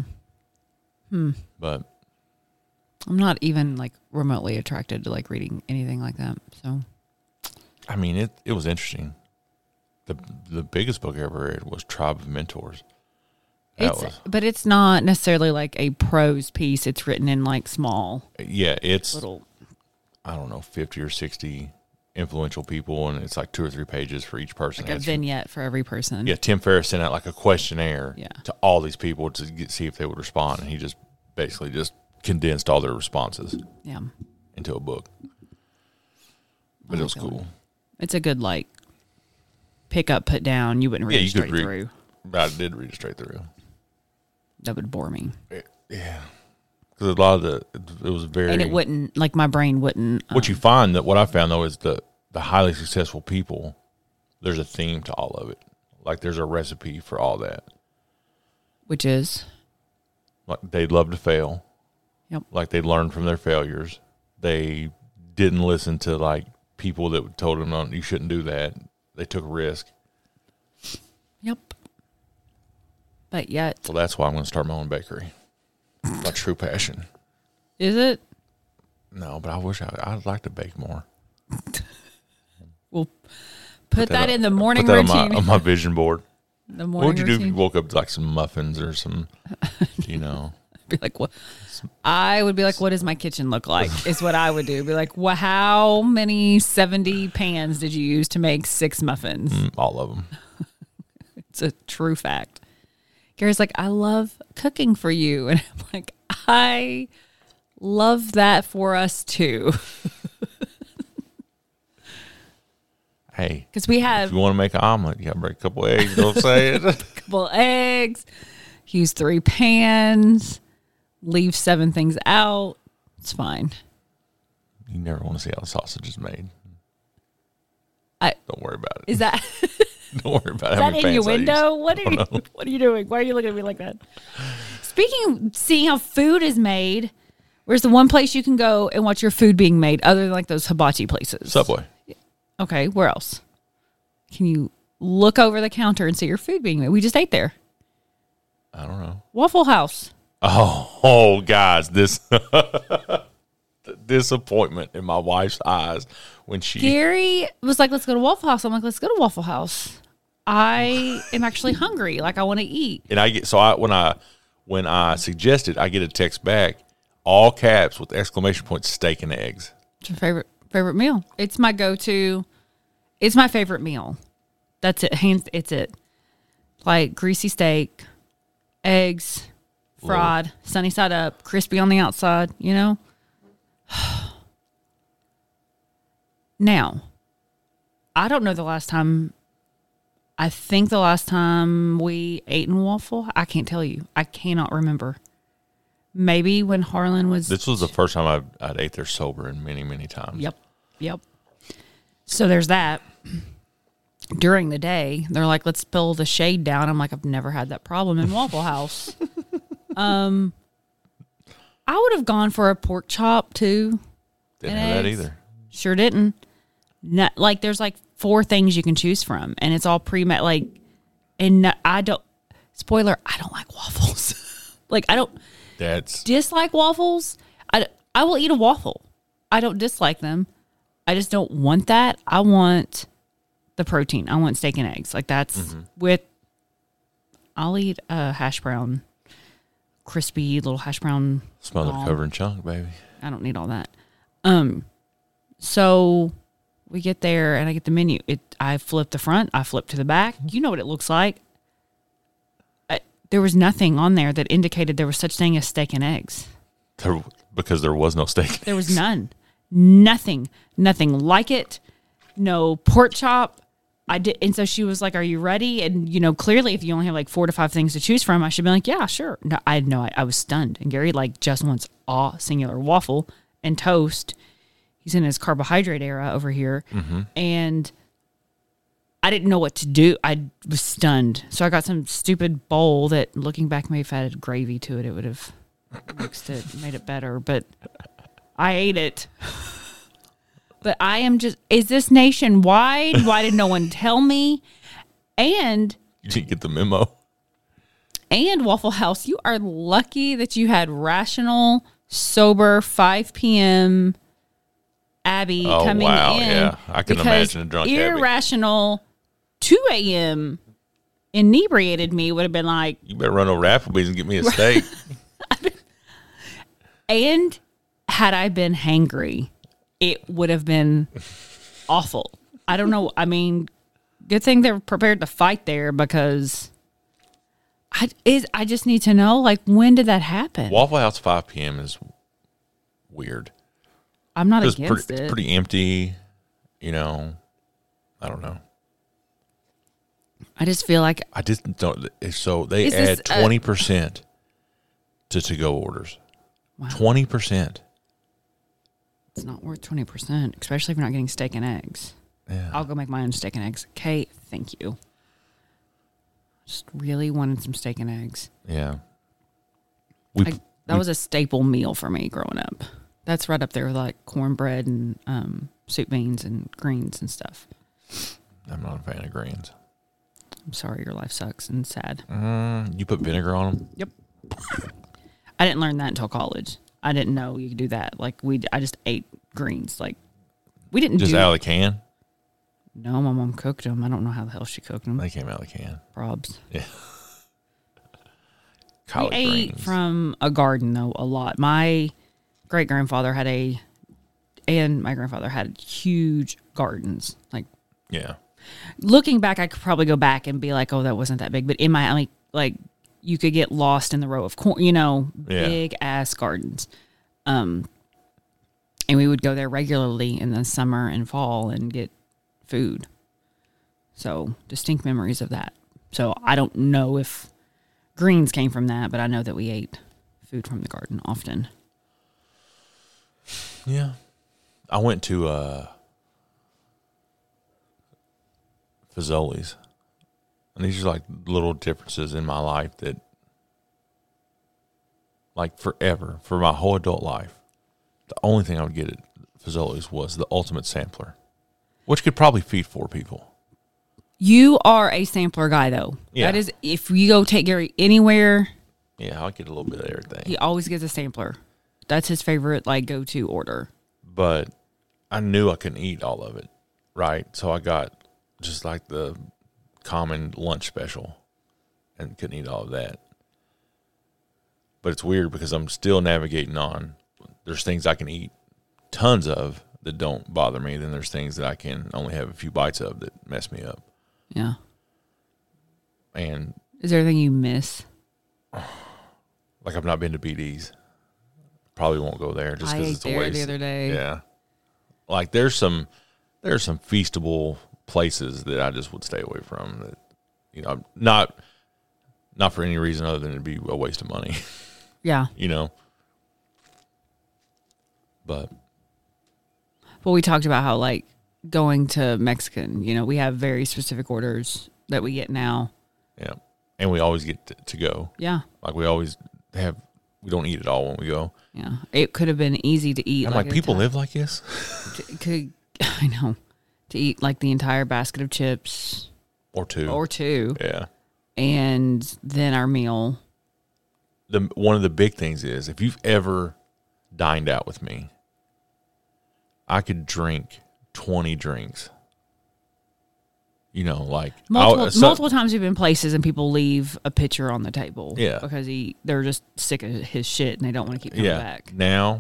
but I'm not even like remotely attracted to like reading anything like that. So I mean, it it was interesting. the The biggest book I ever read was Tribe of Mentors. That it's, was but it's not necessarily like a prose piece. It's written in like small yeah, it's little. I don't know, fifty or sixty influential people, and it's like two or three pages for each person. Like a answering. vignette for every person. Yeah, Tim Ferriss sent out like a questionnaire Yeah. to all these people to get, see if they would respond, and he just basically just condensed all their responses Yeah. into a book. But I it was like that cool. one. It's a good like pick up, put down. You wouldn't read Yeah, it you straight could read. through. I did read it straight through. That would bore me, Yeah, because a lot of the it was very. and it wouldn't like my brain wouldn't. Um, What you find that what I found though is the the highly successful people. There's a theme to all of it. Like there's a recipe for all that. which is Like they love to fail. Yep. Like they learned from their failures. They didn't listen to like people that told them, no, you shouldn't do that. They took a risk. Yep. But yet, So that's why I'm going to start my own bakery. My true passion. is it? No, but I wish I, I'd like to bake more. We'll put, that, on- in the morning put that routine. on my, on my vision board. the What morning would you do if routine. you woke up with like some muffins or some, you know? Be like, what? I would be like, what does my kitchen look like? Is what I would do. Be like, well, how many seventy pans did you use to make six muffins? Mm, all of them. It's a true fact. Gary's like, I love cooking for you. And I'm like, I love that for us too. Hey, Because we if have you want to make an omelet, you got to break a couple eggs. Don't say it. a couple eggs, use three pans, leave seven things out. It's fine. You never want to see how the sausage is made. I, Don't worry about it. is that... Don't worry about Is how that many pans I use. innuendo? What are you? know. What are you doing? Why are you looking at me like that? Speaking, of seeing how food is made. Where's the one place you can go and watch your food being made, other than like those hibachi places? Subway. Okay, where else? Can you look over the counter and see your food being made? We just ate there. I don't know. Waffle House. Oh, oh, guys, this the disappointment in my wife's eyes when she. Gary was like, "Let's go to Waffle House." I'm like, "Let's go to Waffle House." I am actually hungry. Like I want to eat. And I get so I when I when I suggested, I get a text back, all caps with exclamation point, steak and eggs. It's your favorite favorite meal. It's my go-to. It's my favorite meal. That's it. Hands. It's it. Like greasy steak, eggs, fried, sunny side up, crispy on the outside. You know. Now, I don't know the last time. I think the last time we ate in Waffle, I can't tell you. I cannot remember. Maybe when Harlan was. This was the first time I've, I'd ate there sober in many many times. Yep. Yep. So there's that. During the day, they're like, let's spill the shade down. I'm like, I've never had that problem in Waffle House. um, I would have gone for a pork chop too. Didn't and have that eggs. either. Sure didn't. Not, like there's like four things you can choose from, and it's all pre-met. Like, and no- I don't. Spoiler: I don't like waffles. Like I don't That's dislike waffles. I, I will eat a waffle. I don't dislike them. I just don't want that. I want the protein. I want steak and eggs. Like that's Mm-hmm. with. I'll eat a hash brown, crispy little hash brown. smothered, ball. covered in chunk, baby. I don't need all that. Um, so we get there and I get the menu. It. I flip the front. I flip to the back. You know what it looks like. I, there was nothing on there that indicated there was such thing as steak and eggs. There, because there was no steak. There was none. Nothing. Nothing like it. No pork chop. I did, and so she was like, "Are you ready?" And you know, clearly, if you only have like four to five things to choose from, I should be like, "Yeah, sure." No, I had no. I, I was stunned. And Gary like just wants a singular waffle and toast. He's in his carbohydrate era over here, and I didn't know what to do. I was stunned. So I got some stupid bowl that, looking back, maybe if I had gravy to it, it would have mixed it, made it better, but I ate it. But I am just, is this nationwide? Why did no one tell me? And You didn't get the memo. And Waffle House, you are lucky that you had rational, sober, five p.m. Abby Oh, coming wow, in. yeah. I can because imagine a drunk Abby. irrational two a.m. inebriated me would have been like, You better run over to Applebee's and get me a steak. and had I been hangry, it would have been awful. I don't know. I mean, good thing they're prepared to fight there because I is I just need to know, like, when did that happen? Waffle House five p.m. is weird. I'm not It's against pretty, it. it's pretty empty, you know. I don't know. I just feel like I just don't. So they Is this add a- twenty percent to to-go orders. twenty percent. it's not worth twenty percent, especially if you're not getting steak and eggs. Yeah. I'll go make my own steak and eggs. Okay, thank you. Just really wanted some steak and eggs. Yeah. We, I, that was a staple meal for me growing up. That's right up there with like cornbread and um, soup beans and greens and stuff. I'm not a fan of greens. I'm sorry, your life sucks and sad. Mm, you put vinegar on them? Yep. I didn't learn that until college. I didn't know you could do that. Like we, I just ate greens. Like we didn't Just do. out of the can? No, my mom cooked them. I don't know how the hell she cooked them. They came out of the can. Probs. Yeah. We Collard ate greens. from a garden though a lot. My great grandfather had a, and my grandfather had huge gardens. Like Yeah. looking back, I could probably go back and be like, oh, that wasn't that big. But in my like, like you could get lost in the row of corn. You know, Yeah. big ass gardens. Um, and we would go there regularly in the summer and fall and get food. So distinct memories of that. So I don't know if greens came from that, but I know that we ate food from the garden often. Yeah. I went to uh, Fazoli's. And these are like little differences in my life that, like forever, for my whole adult life, the only thing I would get at Fazoli's was the ultimate sampler, which could probably feed four people. You are a sampler guy, though. Yeah. That is, if you go take Gary anywhere, Yeah, I'll get a little bit of everything. he always gets a sampler. That's his favorite, like, go-to order. But I knew I couldn't eat all of it, right? So I got just like the common lunch special and couldn't eat all of that. But it's weird because I'm still navigating on, there's things I can eat tons of that don't bother me. Then there's things that I can only have a few bites of that mess me up. Yeah. And Is there anything you miss? like I've not been to B D's. Probably won't go there just I because ate it's a there waste. the other day. Yeah. Like there's some there's some feastable places that I just would stay away from that, you know, not not for any reason other than it'd be a waste of money, Yeah. you know. But Well, we talked about how, like, going to Mexican, you know, we have very specific orders that we get now. yeah. And we always get to, to go. Yeah. Like we always have we don't eat it all when we go. Yeah. It could have been easy to eat. I'm like like, a people ti- live like this? to- could I know to eat like the entire basket of chips Or two. or two, Yeah. and then our meal. The one of the big things is if you've ever dined out with me, I could drink twenty drinks. You know, like Multiple, I'll- so- multiple times we've been places and people leave a pitcher on the table. Yeah. because he they're just sick of his shit and they don't want to keep coming yeah. back. Now,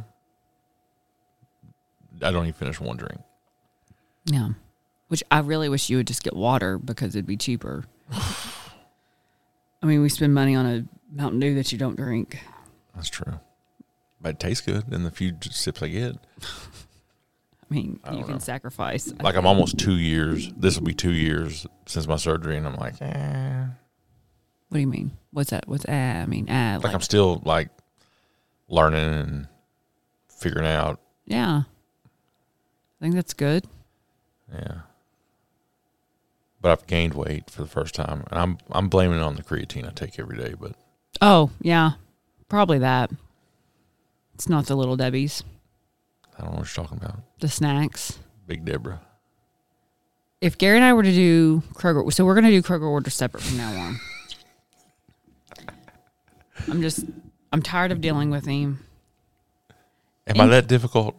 I don't even finish one drink. Yeah, which I really wish you would just get water because it'd be cheaper. I mean, we spend money on a Mountain Dew that you don't drink. That's true. But it tastes good in the few j- sips I get. I mean, I you don't can know. sacrifice. Like I'm almost two years. This will be two years since my surgery, and I'm like, eh. What do you mean? What's that? What's ah? I mean, ah. Like, Like, I'm still like learning and figuring out. yeah. I think that's good. Yeah. But I've gained weight for the first time, and I'm I'm blaming it on the creatine I take every day. But Oh, yeah. Probably that. It's not the Little Debbie's. I don't know what you're talking about. The snacks. Big Deborah. If Gary and I were to do Kroger, so we're going to do Kroger orders separate from now on. I'm just, I'm tired of dealing with him. Am and, I that difficult?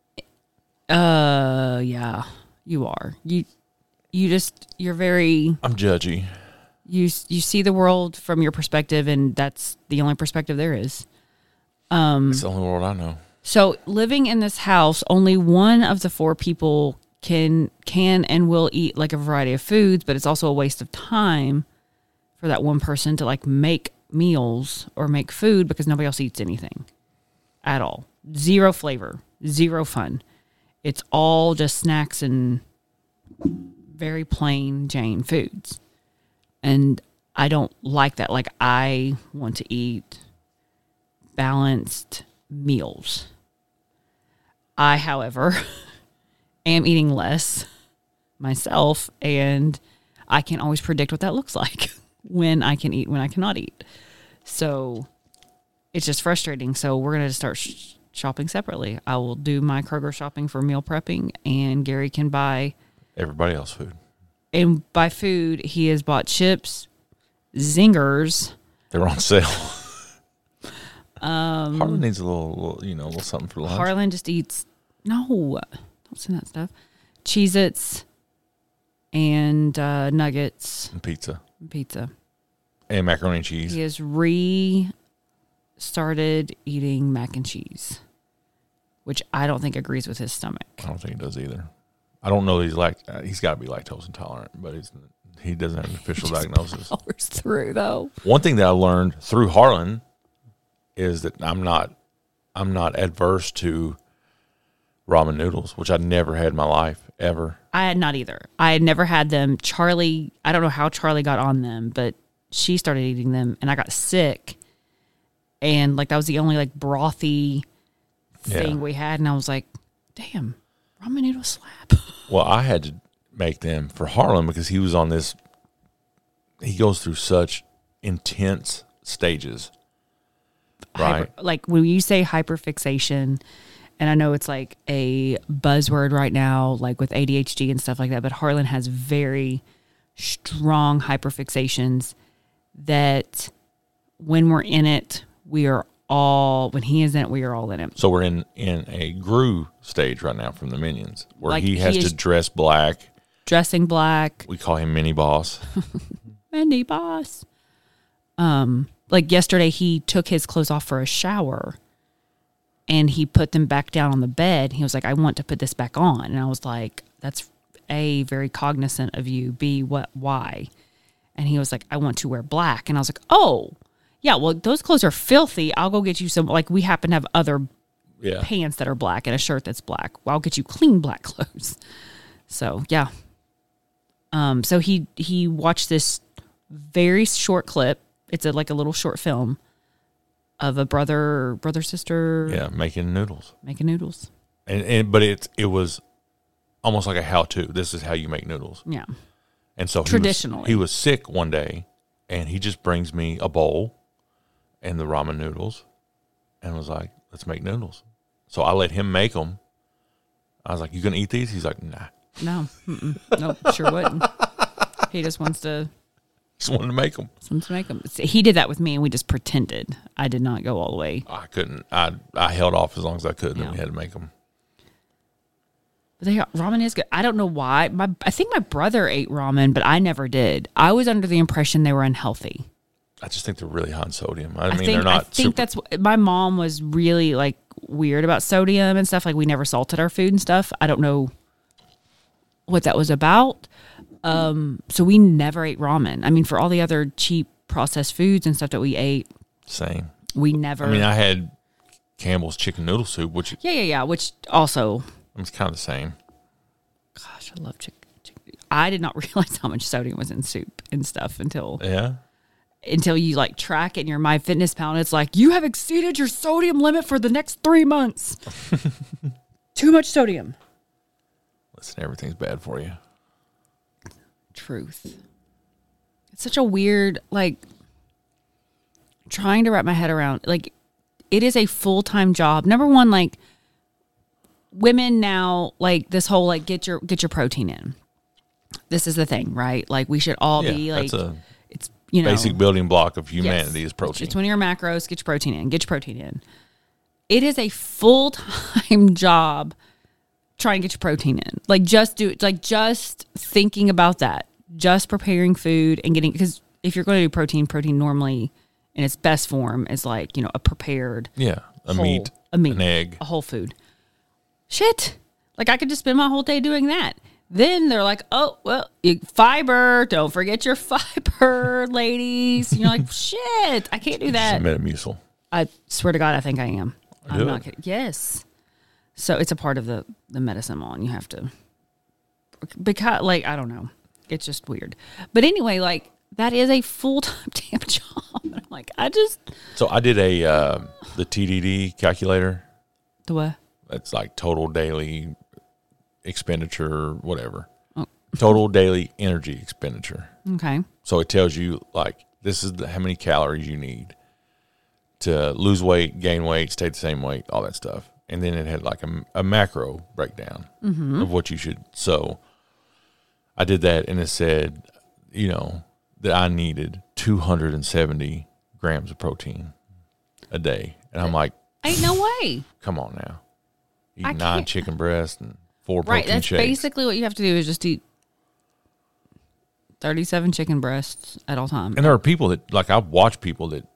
Uh, yeah, you are. You, you just, you're very. I'm judgy. You you see the world from your perspective, and that's the only perspective there is. Um, it's the only world I know. So living in this house, only one of the four people can can and will eat like a variety of foods, but it's also a waste of time for that one person to like make meals or make food because nobody else eats anything at all. Zero flavor, zero fun. It's all just snacks and very plain Jane foods. And I don't like that. Like, I want to eat balanced meals. I, however, am eating less myself, and I can't always predict what that looks like when I can eat, when I cannot eat. So it's just frustrating. So we're going to start sh- shopping separately. I will do my Kroger shopping for meal prepping, and Gary can buy everybody else food. And by food, he has bought chips, zingers. They're on sale. um, Harlan needs a little, little, you know, a little something for lunch. Harlan just eats, no, don't send that stuff. Cheez-Its and uh, nuggets. And pizza. And pizza. And macaroni and cheese. He has re-started eating mac and cheese, which I don't think agrees with his stomach. I don't think it does either. I don't know. He's like uh, he's got to be lactose intolerant, but he's he doesn't have an official diagnosis. Powers through though. One thing that I learned through Harlan is that I'm not I'm not adverse to ramen noodles, which I never had in my life ever. I had not either. I had never had them. Charlie, I don't know how Charlie got on them, but she started eating them, and I got sick, and like that was the only like brothy thing yeah. we had, and I was like, damn. Ramen noodle slap. Well, I had to make them for Harlan because he was on this. He goes through such intense stages, right? Hyper, like when you say hyperfixation, and I know it's like a buzzword right now, like with A D H D and stuff like that, but Harlan has very strong hyperfixations that when we're in it, we are all, when he is in it, we are all in it. So we're in, in a Gru stage right now from the Minions, where like he has he to dress black. Dressing black. We call him Mini Boss. Mini Boss. Um, like yesterday, he took his clothes off for a shower, and he put them back down on the bed. He was like, I want to put this back on. And I was like, that's A, very cognizant of you. B, what, why? And he was like, I want to wear black. And I was like, oh, yeah, well, those clothes are filthy. I'll go get you some, like, we happen to have other yeah. pants that are black and a shirt that's black. Well, I'll get you clean black clothes. So, yeah. Um, so he, he watched this very short clip. It's a, like a little short film of a brother, brother, sister. Yeah, making noodles. Making noodles. And, and But it, it was almost like a how-to. This is how you make noodles. Yeah. And so traditionally, he was, he was sick one day, and he just brings me a bowl and the ramen noodles, and was like, "Let's make noodles." So I let him make them. I was like, "You gonna eat these?" He's like, "Nah." No, mm-mm. Nope, sure wouldn't. He just wants to. Just wanted to make them. Just wants to make them. He did that with me, and we just pretended. I did not go all the way. I couldn't. I I held off as long as I could, and Yeah. then we had to make them. But they, ramen is good. I don't know why. My I think my brother ate ramen, but I never did. I was under the impression they were unhealthy. I just think they're really high in sodium. I, I mean, think, they're not. I think super, that's my mom was really like weird about sodium and stuff. Like we never salted our food and stuff. I don't know what that was about. Um, so we never ate ramen. I mean, for all the other cheap processed foods and stuff that we ate, same. we never. I mean, I had Campbell's chicken noodle soup, which yeah, yeah, yeah. Which also, it's kind of the same. gosh, I love chicken. chicken. I did not realize how much sodium was in soup and stuff until Yeah. until you like track it in your MyFitnessPal, and it's like you have exceeded your sodium limit for the next three months. Too much sodium. Listen, everything's bad for you. Truth. It's such a weird, like, trying to wrap my head around. Like, it is a full-time job. Number one, like women now, like this whole like get your get your protein in. This is the thing, right? Like we should all Yeah, be like, that's a it's you know basic building block of humanity yes, is protein. It's one of your macros. Get your protein in. Get your protein in. It is a full-time job trying to get your protein in. Like just do like just thinking about that. Just preparing food and getting, because if you're going to do protein, protein normally in its best form is like, you know, a prepared Yeah, a whole- meat, a meat, an egg. a whole food. Shit. Like I could just spend my whole day doing that. Then they're like, oh, well, you, fiber. Don't forget your fiber, ladies. And you're like, shit, I can't do that. Just a Metamucil. I swear to God, I think I am. I'm Do not it. kidding. Yes. So it's a part of the, the medicine law, and you have to, because, like, I don't know. It's just weird. But anyway, like, that is a full-time damn job. And I'm like, I just. So I did a uh, the T D D calculator. The what? That's like total daily expenditure, whatever. Oh. Total daily energy expenditure. Okay. So it tells you like this is the, how many calories you need to lose weight, gain weight, stay the same weight, all that stuff. And then it had like a, a macro breakdown Mm-hmm. of what you should. So I did that, and it said, you know, that I needed two hundred seventy grams of protein a day. And I'm like, Ain't no way. come on now. Eat I nine can't- chicken breasts and four Right. protein That's shakes. basically what you have to do is just eat thirty-seven chicken breasts at all times. And there are people that, like, I've watched people that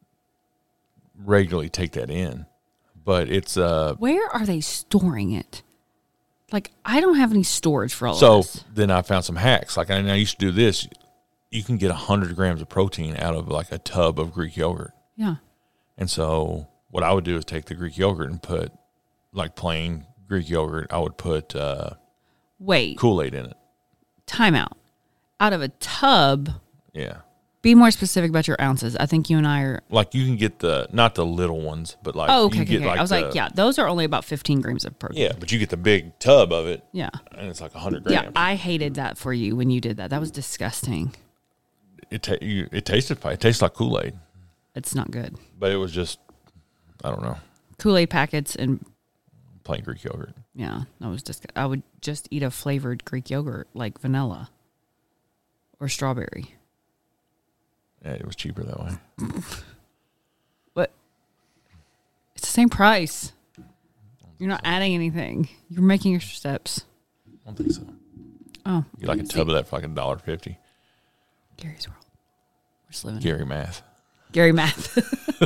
regularly take that in, but it's, uh, Where are they storing it? Like, I don't have any storage for all so of this. then I found some hacks. Like, I, I used to do this. You can get one hundred grams of protein out of, like, a tub of Greek yogurt. Yeah. And so what I would do is take the Greek yogurt and put, like, plain Greek yogurt. I would put uh, Wait. Kool-Aid in it. Time out. Out of a tub. Yeah. Be more specific about your ounces. I think you and I are. Like, you can get the, not the little ones, but, like, Oh, you okay. can okay, get, okay. like, I was the- like, yeah, those are only about fifteen grams of protein. Yeah, but you get the big tub of it, Yeah. and it's like one hundred Yeah. grams. I hated that for you when you did that. That was disgusting. It, ta- you, it tasted fine. It tastes like Kool-Aid, It's not good. but it was just, I don't know, Kool-Aid packets and plain Greek yogurt. yeah, that was just. I would just eat a flavored Greek yogurt like vanilla or strawberry. Yeah, it was cheaper that way. But it's the same price. You're not adding anything. You're making extra steps. I don't think so. Oh, You get like a tub of that for like a dollar fifty. Gary's World. We're just living. Gary math. Gary math.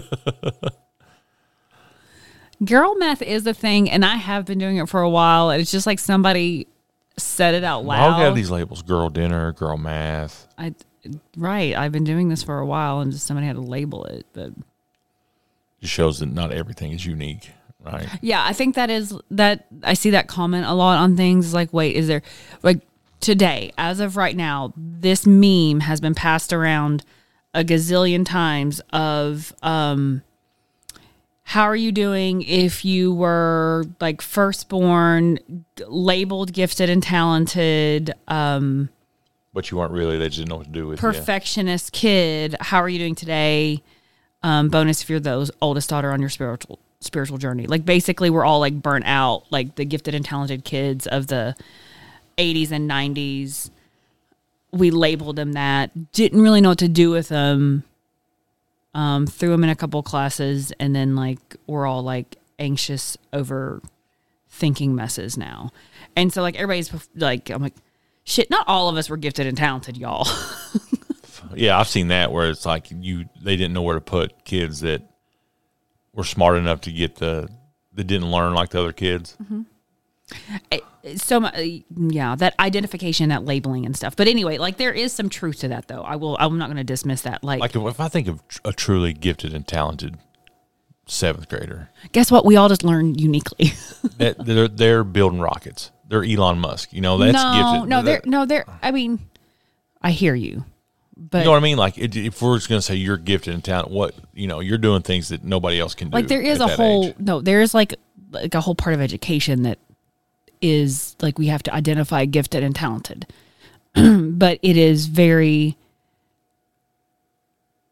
Girl math is a thing, and I have been doing it for a while. And it's just like somebody said it out I'll loud. have these labels: girl dinner, girl math. I, right. I've been doing this for a while, and just somebody had to label it. But It shows that not everything is unique, right? yeah, I think that is that. I see that comment a lot on things. Like, wait, is there like today, as of right now, this meme has been passed around a gazillion times of um how are you doing if you were like firstborn, labeled gifted and talented, um But you weren't really. They just didn't know what to do with you. perfectionist kid? How are you doing today? Um bonus if you're the oldest daughter on your spiritual spiritual journey. Like basically we're all like burnt out, like the gifted and talented kids of the eighties and nineties. We labeled them that, didn't really know what to do with them, um, threw them in a couple classes, and then like we're all like anxious over thinking messes now. And so like everybody's like, I'm like, shit, not all of us were gifted and talented, y'all. Yeah, I've seen that where it's like you. They didn't know where to put kids that were smart enough to get the that didn't learn like the other kids. Mm-hmm. It- so mu- yeah, that identification, that labeling and stuff. But anyway, like there is some truth to that though. I will, I'm not going to dismiss that. Like, Like if, if I think of tr- a truly gifted and talented seventh grader, guess what? We all just learn uniquely. that they're they're building rockets. They're Elon Musk. You know that's no, gifted. no, they're That- no, they're. I mean, I hear you, but You know what I mean? Like, it, if we're just going to say you're gifted and talented, what, you know, you're doing things that nobody else can do. like there is at a that whole age. no, there is like like a whole part of education that is like we have to identify gifted and talented, but it is very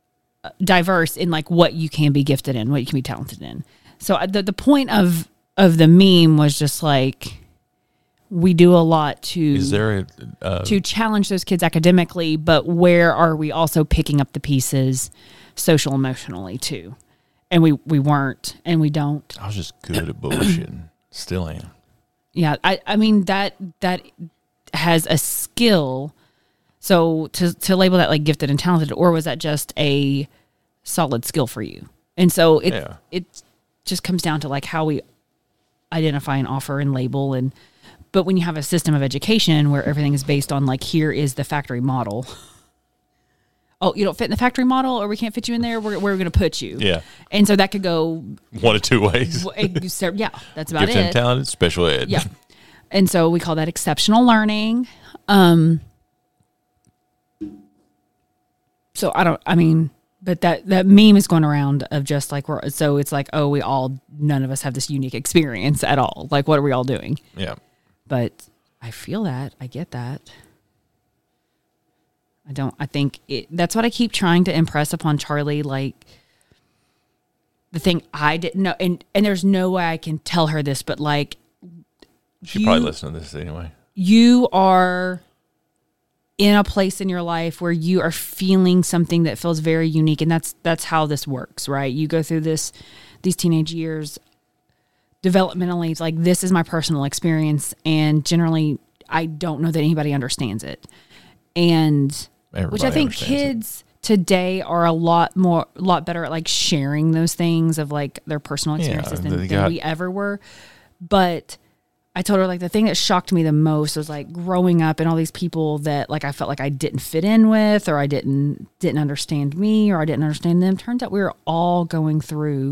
diverse in like what you can be gifted in, what you can be talented in. So the the point of of the meme was just like, we do a lot to Is there a, uh, to challenge those kids academically, but where are we also picking up the pieces social emotionally too? And we, we weren't, and we don't. I was just good at bullshitting. Still am. Yeah, I, I mean that that has a skill. So to to label that like gifted and talented, or was that just a solid skill for you? And so it Yeah. it just comes down to like how we identify and offer and label. And but when you have a system of education where everything is based on like, here is the factory model. Oh, you don't fit in the factory model, or we can't fit you in there. Where, where are we going to put you? Yeah. And so that could go One of two ways. yeah, that's about Gifted it. and talented, special ed. Yeah. And so we call that exceptional learning. Um, so I don't, I mean, but that, that meme is going around of just like, we're, so it's like, oh, we all, none of us have this unique experience at all. Like, what are we all doing? Yeah. But I feel that. I get that. I don't, I think it, that's what I keep trying to impress upon Charlie. Like, the thing I didn't know, and, and there's no way I can tell her this, but like, She you, probably listen to this anyway. You are in a place in your life where you are feeling something that feels very unique. And that's, that's how this works, right? You go through this, these teenage years developmentally. It's like, this is my personal experience. And generally I don't know that anybody understands it. And Everybody which I think understands kids today are a lot more, a lot better at like sharing those things of like their personal Yeah, experiences than, they than got- we ever were. But I told her like the thing that shocked me the most was like growing up and all these people that like I felt like I didn't fit in with, or I didn't didn't understand me, or I didn't understand them. Turns out we were all going through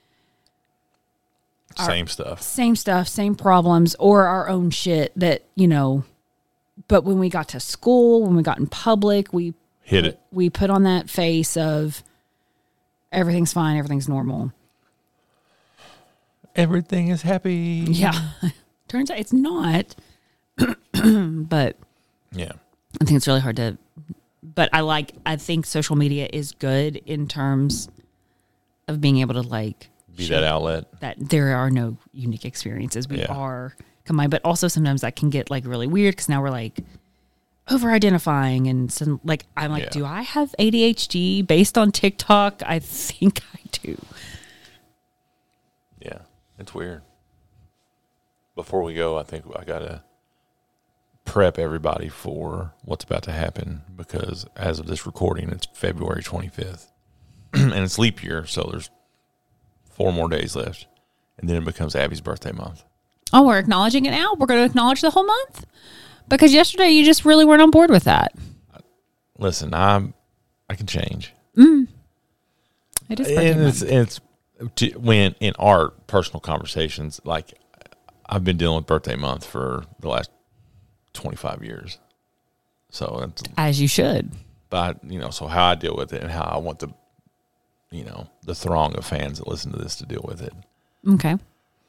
Same stuff. same stuff, same problems, or our own shit that, you know, but when we got to school, when we got in public, we Hit it. we put on that face of everything's fine, everything's normal. Everything is happy. Yeah. Turns out it's not. But Yeah. I think it's really hard to, but I like, I think social media is good in terms of being able to like Be show that outlet. that there are no unique experiences. We Yeah. are combined, but also sometimes that can get like really weird because now we're like over identifying and some like, I'm like, Yeah. do I have A D H D based on TikTok? I think I do. Yeah. It's weird. Before we go, I think I got to prep everybody for what's about to happen, because as of this recording, it's February twenty-fifth and it's leap year. So there's four more days left, and then it becomes Abby's birthday month. Oh, we're acknowledging it now? We're going to acknowledge the whole month? Because yesterday you just really weren't on board with that. Listen, I'm, I can change. It is birthday And month. it's, it's to, when in art, personal conversations, like I've been dealing with birthday month for the last twenty-five years. So it's, As you should. but you know, so how I deal with it and how I want the, you know, the throng of fans that listen to this to deal with it. Okay.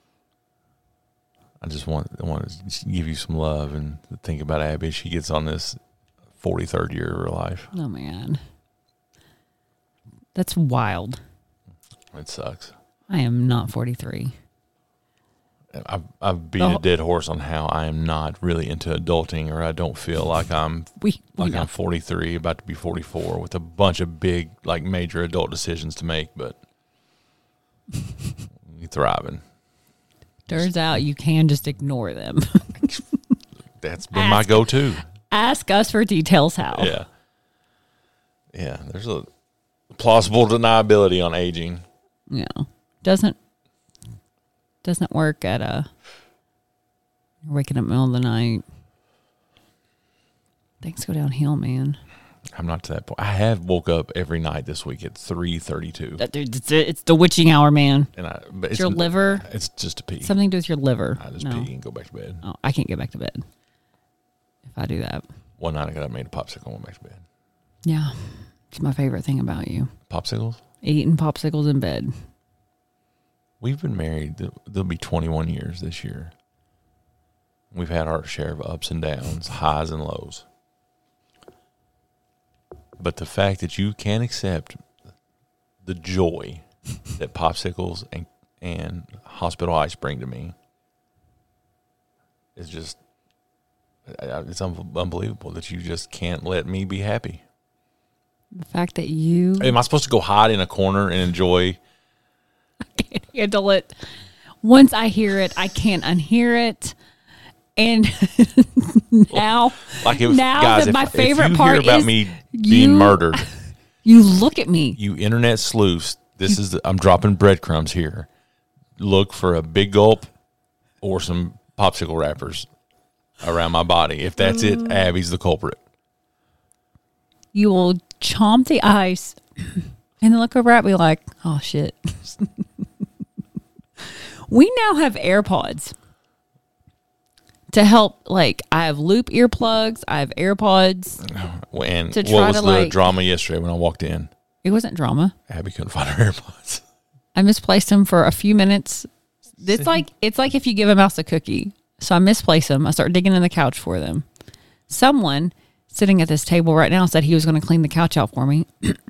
I just want, I want to give you some love and think about Abby. She gets on this forty-third year of her life. Oh, man. That's wild. It sucks. I am not forty-three. I've, I've beat Oh. a dead horse on how I am not really into adulting, or I don't feel like I'm We, we like know. I'm forty-three, about to be forty-four, with a bunch of big, like major adult decisions to make, but you're thriving. Turns out you can just ignore them. That's been my Ask- go-to. Ask us for details how. Yeah. Yeah. There's a plausible deniability on aging. Yeah. Doesn't doesn't work at a you're waking up in the middle of the night. Things go downhill, man. I'm not to that point. I have woke up every night this week at three thirty-two. That, dude, it's, it's the witching hour, man. And I, but It's your liver. It's just a pee. Something to do with your liver. I just no. pee and go back to bed. Oh, I can't get back to bed if I do that. One night I got up, made a popsicle and went back to bed. Yeah. It's my favorite thing about you. Popsicles? Eating popsicles in bed. We've been married. th- There'll be twenty-one years this year. We've had our share of ups and downs, highs and lows. But the fact that you can accept the joy that popsicles and and hospital ice bring to me is just, it's un- unbelievable that you just can't let me be happy. The fact that you Am I supposed to go hide in a corner and enjoy? I can't handle it. Once I hear it, I can't unhear it. And now, Like if, now guys, that if, my favorite if you part hear about is me you, being murdered, you look at me. you internet sleuths, this is the, I'm dropping breadcrumbs here. Look for a big gulp or some popsicle wrappers around my body. If that's it, Abby's the culprit. You will chomp the ice and then look over at me like, oh shit. We now have AirPods to help. Like, I have loop earplugs, I have AirPods. And To what try was to, the like- drama yesterday when I walked in? It wasn't drama. Abby couldn't find her AirPods. I misplaced them for a few minutes. It's like it's like if you give a mouse a cookie. So I misplaced them. I start digging in the couch for them. Someone sitting at this table right now said he was going to clean the couch out for me.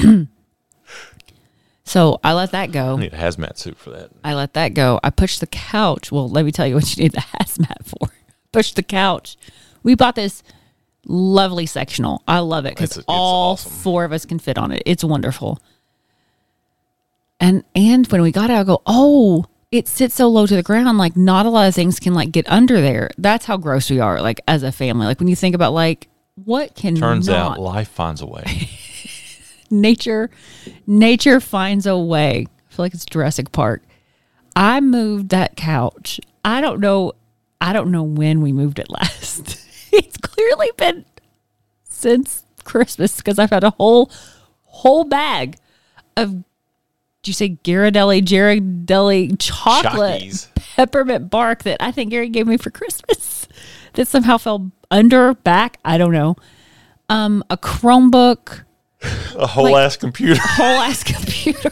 So I let that go. I need a hazmat suit for that. I let that go. I pushed the couch. Well, let me tell you what you need the hazmat for. Push the couch. We bought this lovely sectional. I love it because It's- it's all awesome. four of us can fit on it. It's wonderful. And and when we got it, I go, oh, it sits so low to the ground. Like, not a lot of things can like get under there. That's how gross we are, like as a family. Like when you think about like what can Turns not, out life finds a way. nature nature finds a way. I feel like it's Jurassic Park. I moved that couch. I don't know I don't know when we moved it last. It's clearly been since Christmas because I've had a whole whole bag of, did you say Ghirardelli Ghirardelli chocolate Chockies. peppermint bark that I think Gary gave me for Christmas that somehow fell under back. I don't know. Um, a Chromebook. A whole Like- ass computer. Whole ass computer,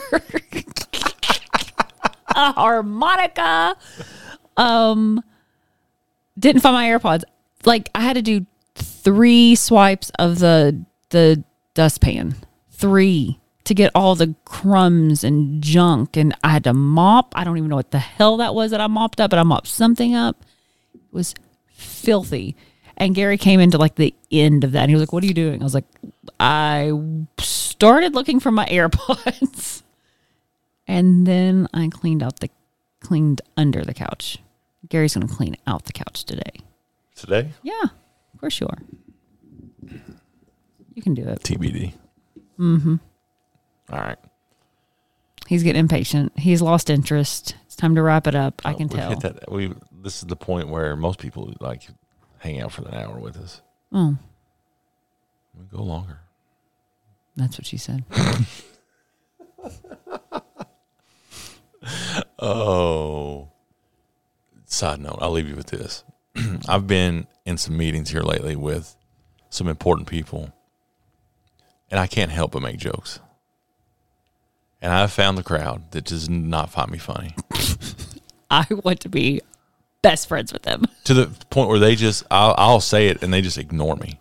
a harmonica. Um, didn't find my AirPods. Like I had to do three swipes of the the dustpan, three to get all the crumbs and junk, and I had to mop. I don't even know what the hell that was that I mopped up, but I mopped something up. It was filthy. And Gary came into like the end of that. And he was like, what are you doing? I was like, I started looking for my AirPods. And then I cleaned out the, cleaned under the couch. Gary's going to clean out the couch today. Today? Yeah, of course you are. You can do it. T B D. Mm-hmm. All right. He's getting impatient. He's lost interest. It's time to wrap it up. I can we tell. Hit that, we, this is the point where most people like hang out for an hour with us. Oh, We go longer. that's what she said. Oh. Side note, I'll leave you with this. I've been in some meetings here lately with some important people, and I can't help but make jokes. And I've found the crowd that does not find me funny. I want to be best friends with them. To the point where they just, I'll, I'll say it and they just ignore me.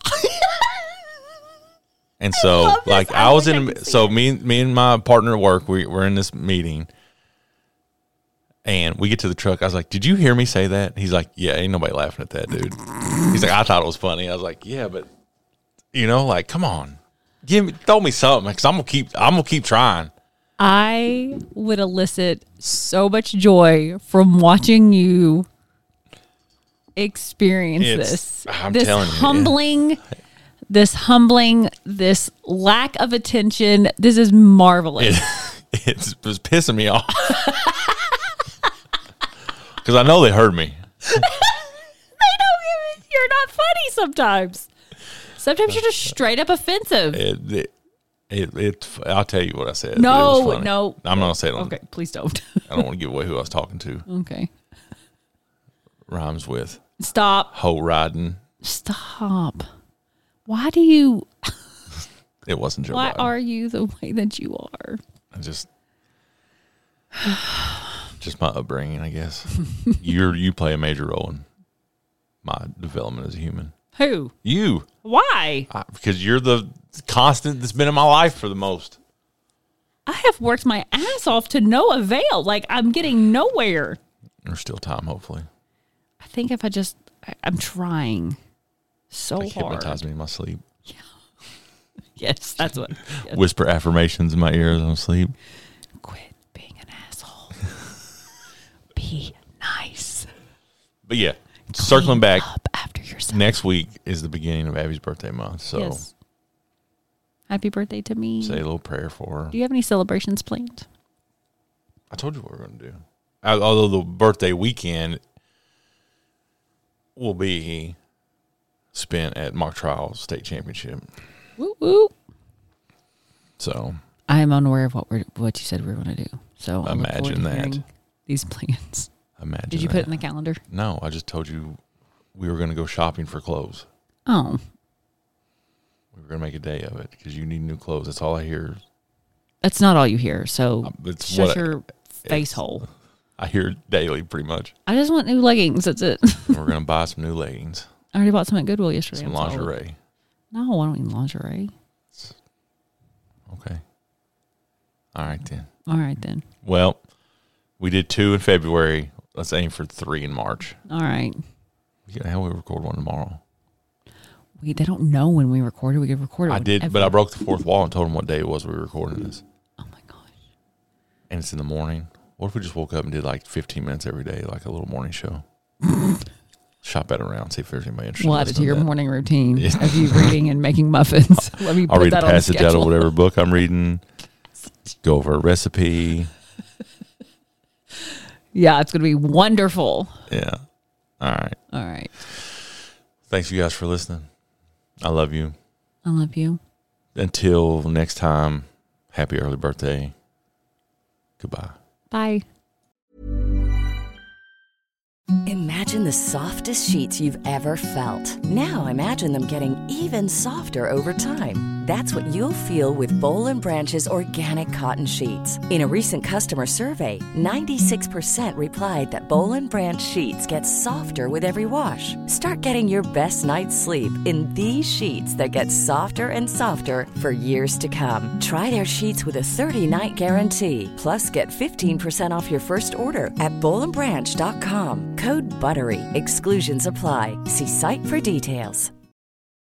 And so, love this. like, I I was wish I in, could see so it. me, me and my partner at work, we, we're in this meeting. And we get to the truck. I was like, did you hear me say that? He's like, yeah, ain't nobody laughing at that, dude. He's like, I thought it was funny. I was like, yeah, but, you know, like, come on. Give me, throw me something, because I'm going to keep, I'm going to keep trying. I would elicit so much joy from watching you experience It's- this. I'm this telling you, yeah. humbling, this humbling, this lack of attention. This is marvelous. It, it's, it was pissing me off. Because I know they heard me. They don't even, you're not funny sometimes. Sometimes you're just straight up offensive. It, it, it, it, I'll tell you what I said. No, It was funny. no. I'm not going to say it. On, Okay, please don't. I don't want to give away who I was talking to. Okay. Rhymes with Stop. hoe riding. Stop. Why do you, It wasn't Joe why Biden. are you the way that you are? I just, just my upbringing, I guess. You're you play a major role in my development as a human. Who? You, Why? I, because you're the constant that's been in my life for the most. I have worked my ass off to no avail. Like, I'm getting nowhere. There's still time, hopefully. I think if I just, I, I'm trying so They hard. hypnotize me in my sleep. Yes, that's what. Yes. Whisper affirmations in my ears when I'm asleep. Quit being an asshole. Be nice. But yeah, circling Clean back, up after yourself. next week is the beginning of Abby's birthday month. So Yes. Happy birthday to me. say a little prayer for her. Do you have any celebrations planned? I told you what we we're going to do. Uh, Although the birthday weekend will be spent at mock trial state championship. Woo woo. So I am unaware of what we're what you said we were going to do. So I look forward Imagine to that. hearing these plans. imagine. Did you that. put it in the calendar? No, I just told you we were going to go shopping for clothes. Oh, We were going to make a day of it because you need new clothes. That's all I hear. that's not all you hear. So It's shut what I- your face hole. I hear daily pretty much. I just want new leggings. That's it. And we're going to buy some new leggings, I already bought some at Goodwill yesterday. some I'm solid. lingerie. No, I don't need lingerie. Okay. All right, then. All right then. Well, we did two in February. Let's aim for three in March. All right. Yeah, how we record one tomorrow? We they don't know when we recorded. We could record it. I did, whenever. but I broke the fourth wall and told them what day it was we were recording this. Oh my gosh. And it's in the morning. What if we just woke up and did like fifteen minutes every day, like a little morning show? Shop that around, see if there's anybody interested. We'll in add it to listening your that. morning routine of you reading and making muffins. Let me put I'll read a that on the passage out of schedule. whatever book I'm reading. Go over a recipe. Yeah, it's going to be wonderful. Yeah. All right. All right. Thanks you guys for listening. I love you. I love you. Until next time, happy early birthday. Goodbye. Bye. Imagine the softest sheets you've ever felt. Now imagine them getting even softer over time. That's what you'll feel with Boll and Branch's organic cotton sheets. In a recent customer survey, ninety-six percent replied that Boll and Branch sheets get softer with every wash. Start getting your best night's sleep in these sheets that get softer and softer for years to come. Try their sheets with a thirty-night guarantee. Plus, get fifteen percent off your first order at boll and branch dot com. Code BUTTERY. Exclusions apply. See site for details.